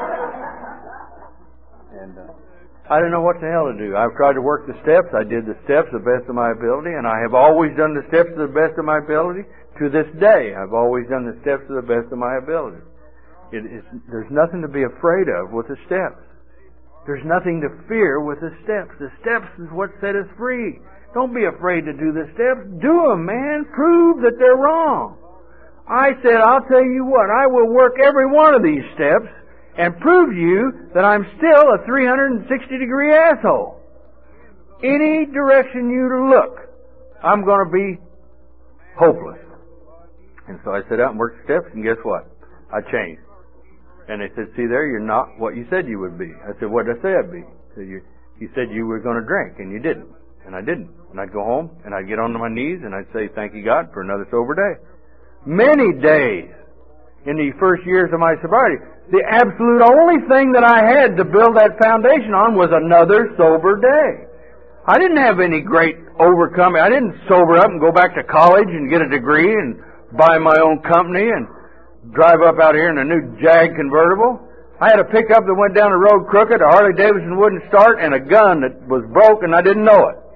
And I didn't know what the hell to do. I've tried to work the steps. I did the steps to the best of my ability, and I have always done the steps to the best of my ability. To this day, I've always done the steps to the best of my ability. There's nothing to be afraid of with the steps. There's nothing to fear with the steps. The steps is what set us free. Don't be afraid to do the steps. Do them, man. Prove that they're wrong. I said, I'll tell you what, I will work every one of these steps, and prove to you that I'm still a 360-degree asshole. Any direction you look, I'm going to be hopeless. And so I set out and worked the steps, and guess what? I changed. And they said, see there, you're not what you said you would be. I said, what did I say I'd be? So you said you were going to drink, and you didn't. And I didn't. And I'd go home, and I'd get on my knees, and I'd say, thank you, God, for another sober day. Many days in the first years of my sobriety. The absolute only thing that I had to build that foundation on was another sober day. I didn't have any great overcoming. I didn't sober up and go back to college and get a degree and buy my own company and drive up out here in a new Jag convertible. I had a pickup that went down the road crooked, a Harley Davidson wouldn't start, and a gun that was broke, and I didn't know it.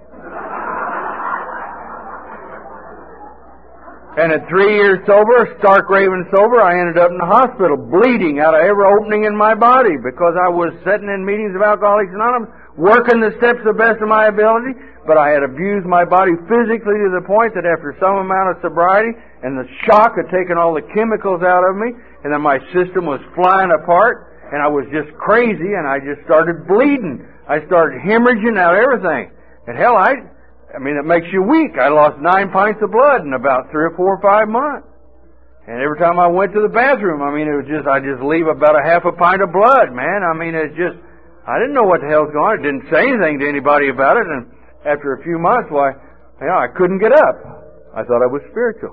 And at 3 years sober, stark raving sober, I ended up in the hospital bleeding out of every opening in my body because I was sitting in meetings of Alcoholics Anonymous, working the steps to the best of my ability, but I had abused my body physically to the point that after some amount of sobriety and the shock had taken all the chemicals out of me, and then my system was flying apart, and I was just crazy, and I just started bleeding. I started hemorrhaging out everything. And hell, I mean, it makes you weak. I lost 9 pints of blood in about 3 or 4 or 5 months. And every time I went to the bathroom, I mean, it was just, I just leave about a half a pint of blood, man. I mean, it's just, I didn't know what the hell's going on. I didn't say anything to anybody about it. And after a few months, why, you know, I couldn't get up. I thought I was spiritual.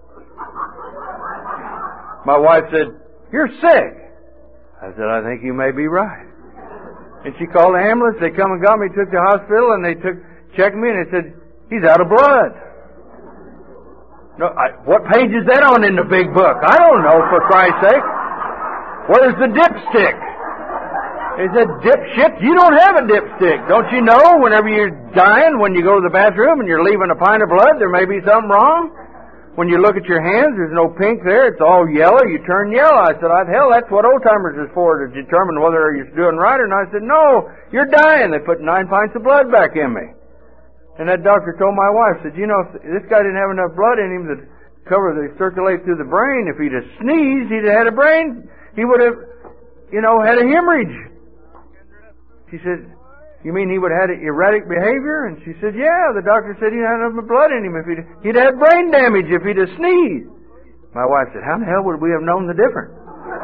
My wife said, you're sick. I said, I think you may be right. And she called the ambulance. They come and got me, took to the hospital, and they checked me, and they said, he's out of blood. No, what page is that on in the big book? I don't know, for Christ's sake. Where's the dipstick? They said, dipshit, you don't have a dipstick. Don't you know whenever you're dying, when you go to the bathroom and you're leaving a pint of blood, there may be something wrong? When you look at your hands, there's no pink there. It's all yellow. You turn yellow. I said, hell, that's what old-timers is for, to determine whether you're doing right or not. I said, no, you're dying. They put 9 pints of blood back in me. And that doctor told my wife, said, you know, if this guy didn't have enough blood in him to circulate through the brain, if he'd have sneezed, he'd have had a brain, he would have, you know, had a hemorrhage. She said, you mean he would have had erratic behavior? And she said, yeah, the doctor said he had enough blood in him. If he'd had brain damage if he'd have sneezed. My wife said, how in the hell would we have known the difference?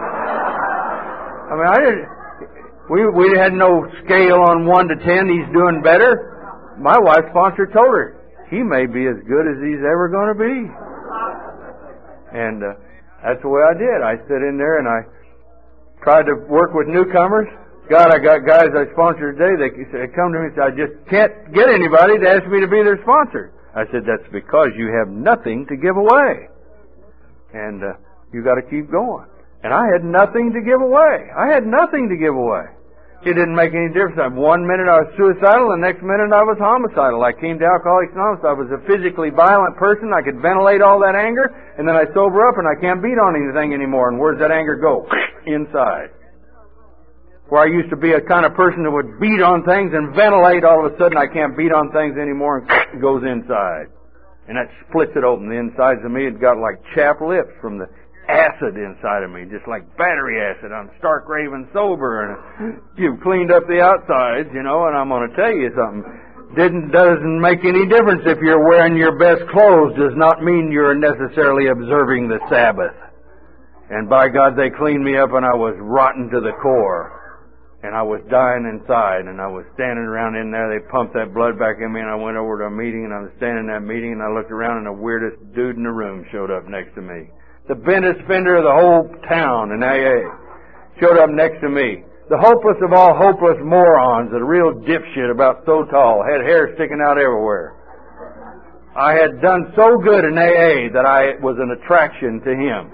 I mean, we had no scale on 1 to 10, he's doing better. My wife's sponsor told her, he may be as good as he's ever going to be. And that's the way I did. I sat in there and I tried to work with newcomers. God, I got guys I sponsor today, they come to me and say, I just can't get anybody to ask me to be their sponsor. I said, that's because you have nothing to give away. And you got to keep going. And I had nothing to give away. I had nothing to give away. It didn't make any difference. 1 minute I was suicidal, the next minute I was homicidal. I came to Alcoholics Anonymous. I was a physically violent person. I could ventilate all that anger, and then I sober up and I can't beat on anything anymore. And where does that anger go? Inside. Where I used to be a kind of person that would beat on things and ventilate, all of a sudden I can't beat on things anymore, and it goes inside. And that splits it open. The insides of me had got like chapped lips from the acid inside of me, just like battery acid. I'm stark raving sober, and you've cleaned up the outsides, you know, and I'm going to tell you something. Doesn't make any difference if you're wearing your best clothes, does not mean you're necessarily observing the Sabbath. And by God, they cleaned me up and I was rotten to the core. And I was dying inside, and I was standing around in there. They pumped that blood back in me, and I went over to a meeting, and I was standing in that meeting, and I looked around, and the weirdest dude in the room showed up next to me. The bendest fender of the whole town in AA showed up next to me. The hopeless of all hopeless morons, a real dipshit about so tall, had hair sticking out everywhere. I had done so good in AA that I was an attraction to him.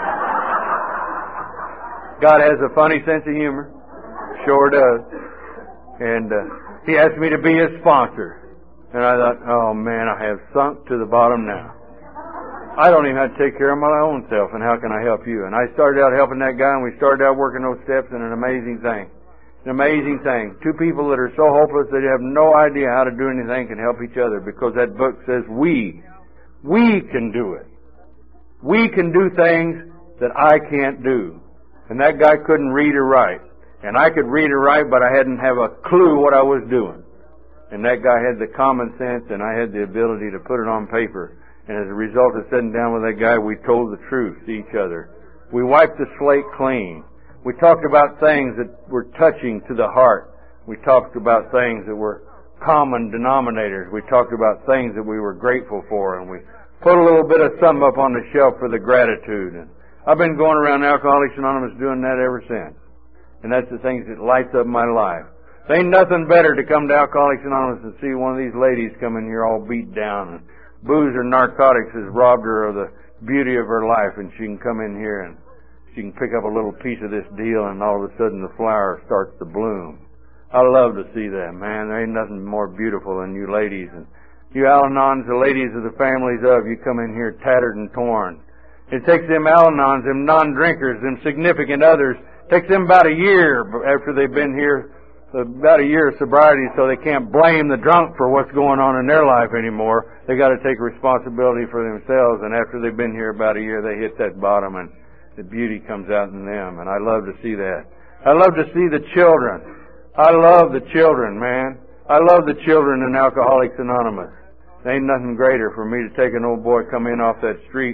God has a funny sense of humor. Sure does. And he asked me to be his sponsor. And I thought, oh man, I have sunk to the bottom now. I don't even have to take care of my own self, and how can I help you? And I started out helping that guy, and we started out working those steps, and an amazing thing. An amazing thing. 2 people that are so hopeless they have no idea how to do anything can help each other, because that book says we can do it. We can do things that I can't do. And that guy couldn't read or write. And I could read or write, but I hadn't have a clue what I was doing. And that guy had the common sense, and I had the ability to put it on paper. And as a result of sitting down with that guy, we told the truth to each other. We wiped the slate clean. We talked about things that were touching to the heart. We talked about things that were common denominators. We talked about things that we were grateful for, and we put a little bit of something up on the shelf for the gratitude. And I've been going around Alcoholics Anonymous doing that ever since. And that's the things that lights up my life. There ain't nothing better to come to Alcoholics Anonymous and see one of these ladies come in here all beat down, and booze or narcotics has robbed her of the beauty of her life, and she can come in here and she can pick up a little piece of this deal, and all of a sudden the flower starts to bloom. I love to see that, man. There ain't nothing more beautiful than you ladies. And you Al-Anons, the ladies of the families of, you come in here tattered and torn. It takes them Al-Anons, them non-drinkers, them significant others, takes them about a year after they've been here, about a year of sobriety, so they can't blame the drunk for what's going on in their life anymore. They got to take responsibility for themselves, and after they've been here about a year, they hit that bottom, and the beauty comes out in them, and I love to see that. I love to see the children. I love the children, man. I love the children in Alcoholics Anonymous. There ain't nothing greater for me to take an old boy come in off that street.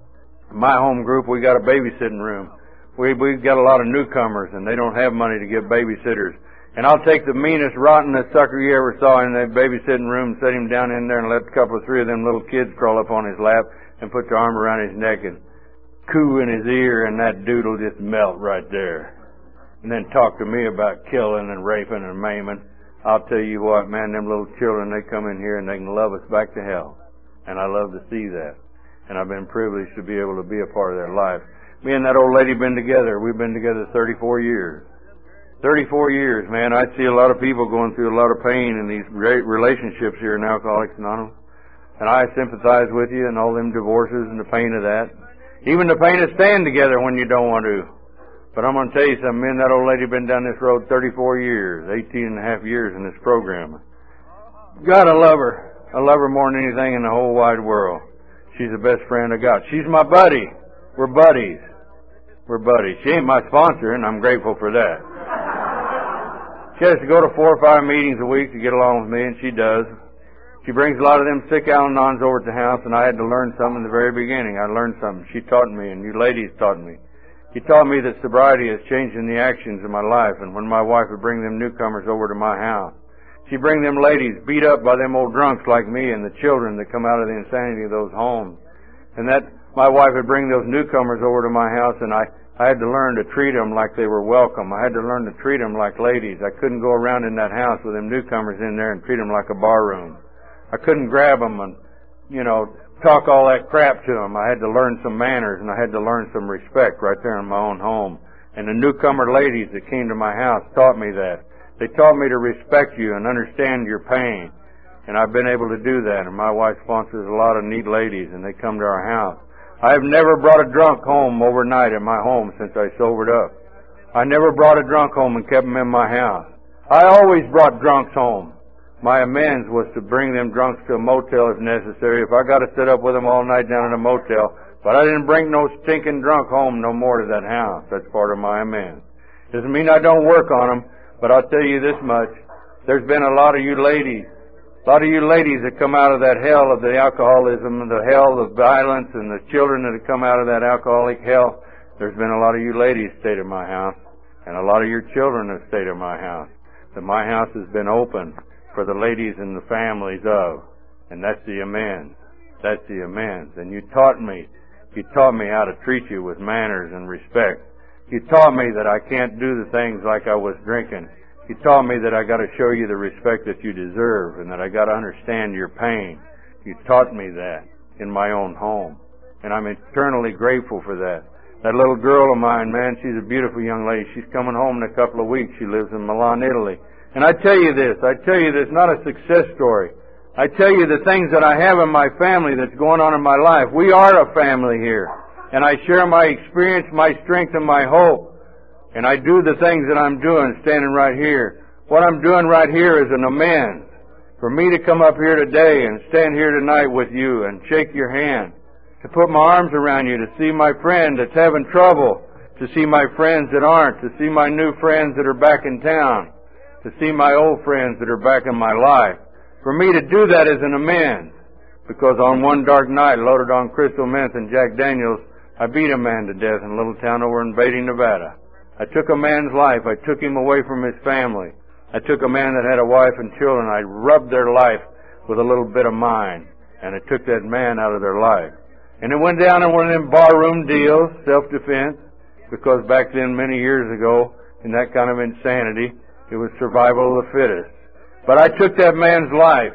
In my home group, we got a babysitting room. We've got a lot of newcomers, and they don't have money to get babysitters. And I'll take the meanest, rottenest sucker you ever saw in that babysitting room, set him down in there, and let a couple of three of them little kids crawl up on his lap and put their arm around his neck and coo in his ear, and that dude will just melt right there. And then talk to me about killing and raping and maiming. I'll tell you what, man, them little children, they come in here and they can love us back to hell. And I love to see that. And I've been privileged to be able to be a part of their life. Me and that old lady been together. We've been together 34 years. 34 years, man. I see a lot of people going through a lot of pain in these great relationships here in Alcoholics Anonymous. And I sympathize with you and all them divorces and the pain of that. Even the pain of staying together when you don't want to. But I'm going to tell you something, me and that old lady been down this road 34 years, 18 and a half years in this program. God, I love her. I love her more than anything in the whole wide world. She's the best friend I got. She's my buddy. We're buddies. We're buddies. She ain't my sponsor, and I'm grateful for that. She has to go to 4 or 5 meetings a week to get along with me, and she does. She brings a lot of them sick Al-Anons over to the house, and I had to learn something in the very beginning. I learned something. She taught me, and you ladies taught me. He taught me that sobriety is changing the actions of my life, and when my wife would bring them newcomers over to my house, she'd bring them ladies beat up by them old drunks like me and the children that come out of the insanity of those homes. And that my wife would bring those newcomers over to my house, and I had to learn to treat them like they were welcome. I had to learn to treat them like ladies. I couldn't go around in that house with them newcomers in there and treat them like a bar room. I couldn't grab them and, talk all that crap to them. I had to learn some manners, and I had to learn some respect right there in my own home. And the newcomer ladies that came to my house taught me that. They taught me to respect you and understand your pain. And I've been able to do that. And my wife sponsors a lot of neat ladies, and they come to our house. I have never brought a drunk home overnight in my home since I sobered up. I never brought a drunk home and kept them in my house. I always brought drunks home. My amends was to bring them drunks to a motel if necessary, if I got to sit up with them all night down in a motel. But I didn't bring no stinking drunk home no more to that house. That's part of my amends. Doesn't mean I don't work on them, but I'll tell you this much. There's been a lot of you ladies that come out of that hell of the alcoholism and the hell of violence and the children that have come out of that alcoholic hell. There's been a lot of you ladies stayed at my house, and a lot of your children have stayed at my house. That my house has been open for the ladies and the families of. And that's the amends. That's the amends. And you taught me how to treat you with manners and respect. You taught me that I can't do the things like I was drinking. You taught me that I got to show you the respect that you deserve and that I got to understand your pain. You taught me that in my own home. And I'm eternally grateful for that. That little girl of mine, man, she's a beautiful young lady. She's coming home in a couple of weeks. She lives in Milan, Italy. And I tell you this, not a success story. I tell you the things that I have in my family that's going on in my life. We are a family here. And I share my experience, my strength, and my hope. And I do the things that I'm doing standing right here. What I'm doing right here is an amends. For me to come up here today and stand here tonight with you and shake your hand, to put my arms around you, to see my friend that's having trouble, to see my friends that aren't, to see my new friends that are back in town, to see my old friends that are back in my life. For me to do that is an amends, because on one dark night, loaded on crystal meth and Jack Daniels, I beat a man to death in a little town over in Beatty, Nevada. I took a man's life. I took him away from his family. I took a man that had a wife and children. I rubbed their life with a little bit of mine, and I took that man out of their life. And it went down in one of them barroom deals, self-defense, because back then, many years ago, in that kind of insanity, it was survival of the fittest. But I took that man's life,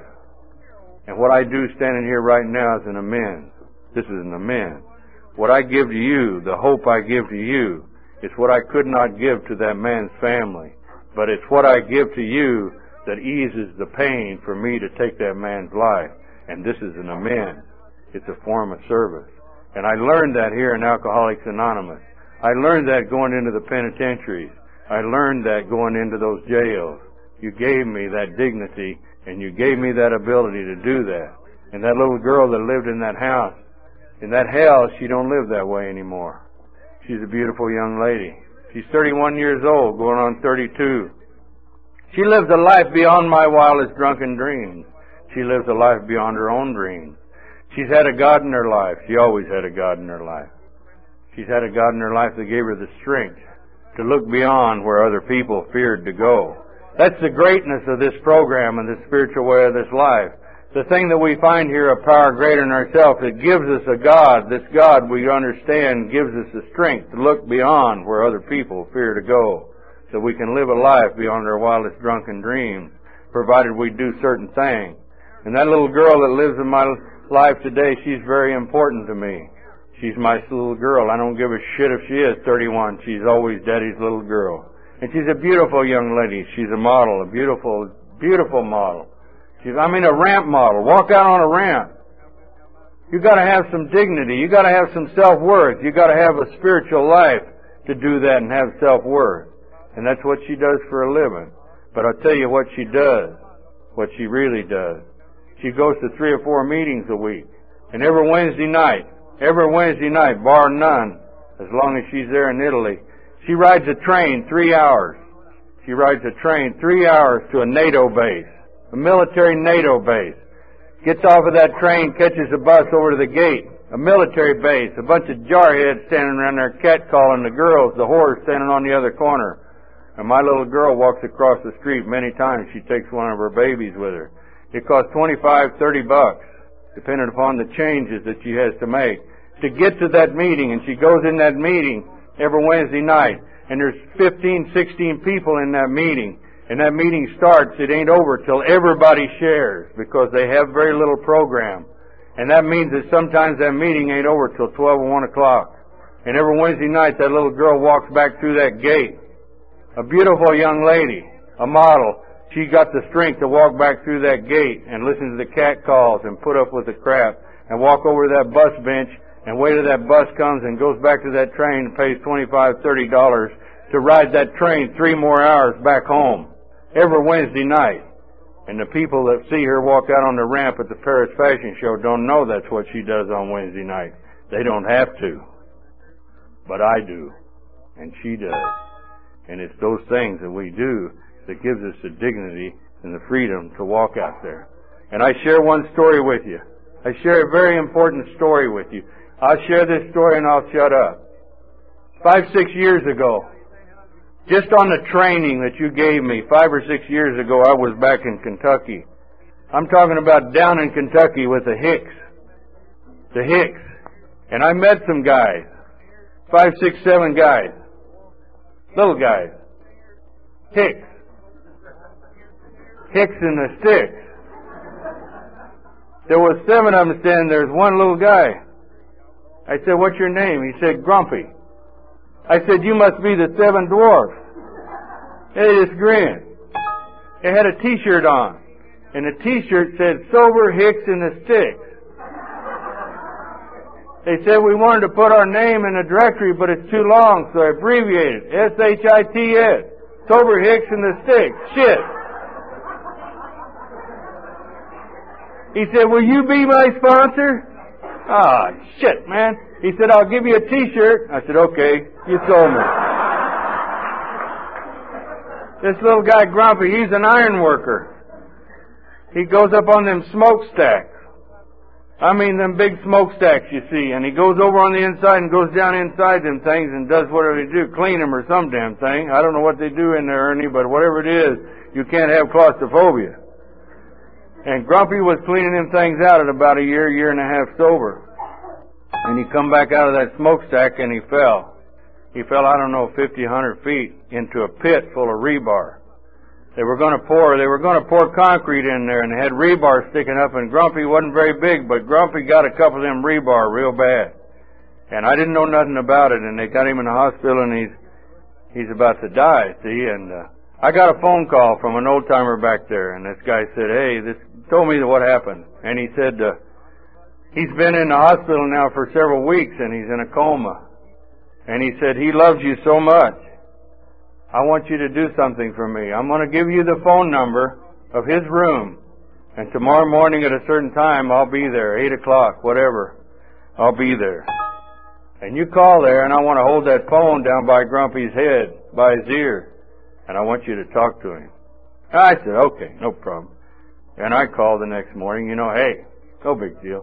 and what I do standing here right now is an amends. This is an amends. What I give to you, the hope I give to you, it's what I could not give to that man's family. But it's what I give to you that eases the pain for me to take that man's life. And this is an amends. It's a form of service. And I learned that here in Alcoholics Anonymous. I learned that going into the penitentiaries. I learned that going into those jails. You gave me that dignity, and you gave me that ability to do that. And that little girl that lived in that house, in that hell, she don't live that way anymore. She's a beautiful young lady. She's 31 years old, going on 32. She lives a life beyond my wildest drunken dreams. She lives a life beyond her own dreams. She's had a God in her life. She always had a God in her life. She's had a God in her life that gave her the strength to look beyond where other people feared to go. That's the greatness of this program and the spiritual way of this life. The thing that we find here, a power greater than ourselves, it gives us a God. This God we understand gives us the strength to look beyond where other people fear to go, so we can live a life beyond our wildest drunken dreams, provided we do certain things. And that little girl that lives in my life today, she's very important to me. She's my little girl. I don't give a shit if she is 31. She's always Daddy's little girl. And she's a beautiful young lady. She's a model, a beautiful, beautiful model. A ramp model. Walk out on a ramp. You got to have some dignity. You got to have some self-worth. You got to have a spiritual life to do that and have self-worth. And that's what she does for a living. But I'll tell you what she does, what she really does. She goes to 3 or 4 meetings a week. And every Wednesday night, bar none, as long as she's there in Italy, she rides a train 3 hours. She rides a train 3 hours to a NATO base. A military NATO base. Gets off of that train, catches a bus over to the gate. A military base. A bunch of jarheads standing around there catcalling the girls, the whores standing on the other corner. And my little girl walks across the street many times. She takes one of her babies with her. It costs $25, $30, depending upon the changes that she has to make, to get to that meeting. And she goes in that meeting every Wednesday night. And there's 15, 16 people in that meeting. And that meeting starts, it ain't over till everybody shares, because they have very little program. And that means that sometimes that meeting ain't over till 12 or 1 o'clock. And every Wednesday night that little girl walks back through that gate. A beautiful young lady, a model. She got the strength to walk back through that gate and listen to the cat calls and put up with the crap and walk over to that bus bench and wait till that bus comes and goes back to that train and pays $25, $30 to ride that train 3 more hours back home. Every Wednesday night. And the people that see her walk out on the ramp at the Paris Fashion Show don't know that's what she does on Wednesday night. They don't have to. But I do. And she does. And it's those things that we do that gives us the dignity and the freedom to walk out there. And I share one story with you. I share a very important story with you. I'll share this story and I'll shut up. 5, 6 years ago, just on the training that you gave me 5 or 6 years ago, I was back in Kentucky. I'm talking about down in Kentucky with the Hicks. The Hicks. And I met some guys. 5, 6, 7 guys. Little guys. Hicks. Hicks in the sticks. There was 7 of them standing there. There's one little guy. I said, "What's your name?" He said, "Grumpy." I said, "You must be the 7 dwarfs." They just grinned. They had a T-shirt on, and the T-shirt said, "Sober Hicks in the Sticks." They said we wanted to put our name in the directory, but it's too long, so I abbreviated SHITS. Sober Hicks in the Sticks. Shit. He said, "Will you be my sponsor?" Ah, shit, man. He said, I'll give you a T-shirt. I said, okay, you sold me. This little guy, Grumpy, he's an iron worker. He goes up on them smokestacks. I mean them big smokestacks you see. And he goes over on the inside and goes down inside them things and does whatever they do, clean them or some damn thing. I don't know what they do in there, Ernie, but whatever it is, you can't have claustrophobia. And Grumpy was cleaning them things out at about a year and a half sober. And he come back out of that smokestack and he fell. He fell, I don't know, 50, 100 feet into a pit full of rebar. They were going to pour concrete in there, and they had rebar sticking up, and Grumpy wasn't very big, but Grumpy got a couple of them rebar real bad. And I didn't know nothing about it, and they got him in the hospital, and he's about to die, see, and I got a phone call from an old-timer back there, and this guy said, hey, told me what happened. And he said, he's been in the hospital now for several weeks, and he's in a coma. And he said, he loves you so much. I want you to do something for me. I'm going to give you the phone number of his room. And tomorrow morning at a certain time, I'll be there, 8 o'clock, whatever. I'll be there. And you call there, and I want to hold that phone down by Grumpy's head, by his ear. And I want you to talk to him. I said, okay, no problem. And I called the next morning, hey, no big deal.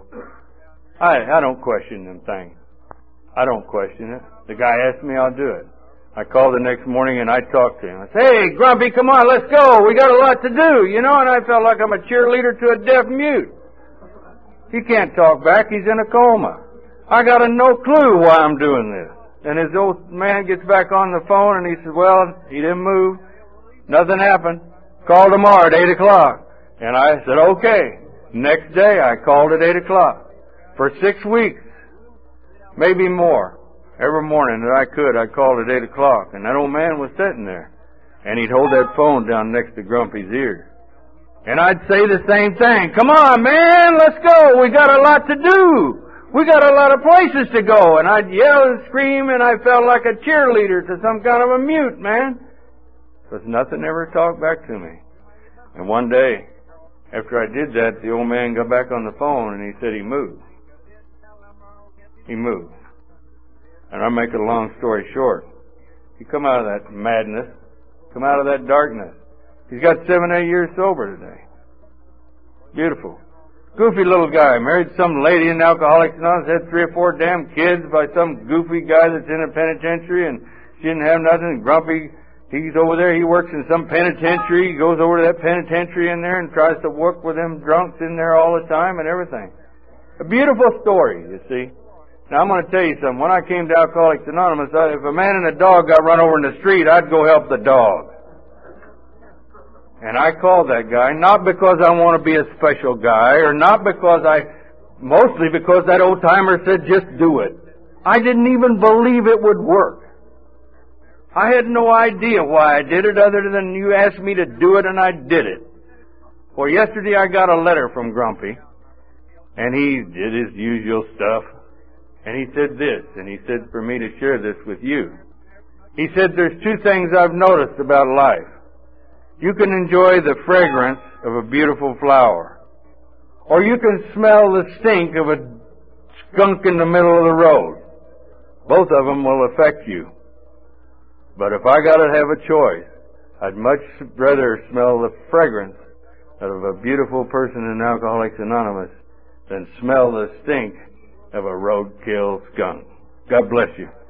I don't question them things. I don't question it. The guy asked me, I'll do it. I called the next morning and I talked to him. I said, hey, Grumpy, come on, let's go. We got a lot to do, and I felt like I'm a cheerleader to a deaf mute. He can't talk back. He's in a coma. I got no clue why I'm doing this. And his old man gets back on the phone and he says, well, he didn't move. Nothing happened. Call tomorrow at 8 o'clock. And I said, okay. Next day I called at 8 o'clock. For 6 weeks, maybe more. Every morning that I could, I called at 8 o'clock, and that old man was sitting there. And he'd hold that phone down next to Grumpy's ear. And I'd say the same thing. Come on, man, let's go. We got a lot to do. We got a lot of places to go. And I'd yell and scream, and I felt like a cheerleader to some kind of a mute, man. But nothing ever talked back to me. And one day, after I did that, the old man got back on the phone, and he said he moved. He moved. And I'll make a long story short. He come out of that madness, come out of that darkness. He's got 7, 8 years sober today. Beautiful. Goofy little guy. Married some lady in Alcoholics Anonymous, had 3 or 4 damn kids by some goofy guy that's in a penitentiary, and she didn't have nothing. Grumpy, he's over there, he works in some penitentiary. He goes over to that penitentiary in there and tries to work with them drunks in there all the time and everything. A beautiful story, you see. Now, I'm going to tell you something. When I came to Alcoholics Anonymous, if a man and a dog got run over in the street, I'd go help the dog. And I called that guy, not because I want to be a special guy, or not because mostly because that old-timer said, just do it. I didn't even believe it would work. I had no idea why I did it other than you asked me to do it, and I did it. Well, yesterday I got a letter from Grumpy, and he did his usual stuff. And he said this, and he said for me to share this with you. He said, there's 2 things I've noticed about life. You can enjoy the fragrance of a beautiful flower, or you can smell the stink of a skunk in the middle of the road. Both of them will affect you. But if I got to have a choice, I'd much rather smell the fragrance of a beautiful person in Alcoholics Anonymous than smell the stink of a roadkill skunk. God bless you.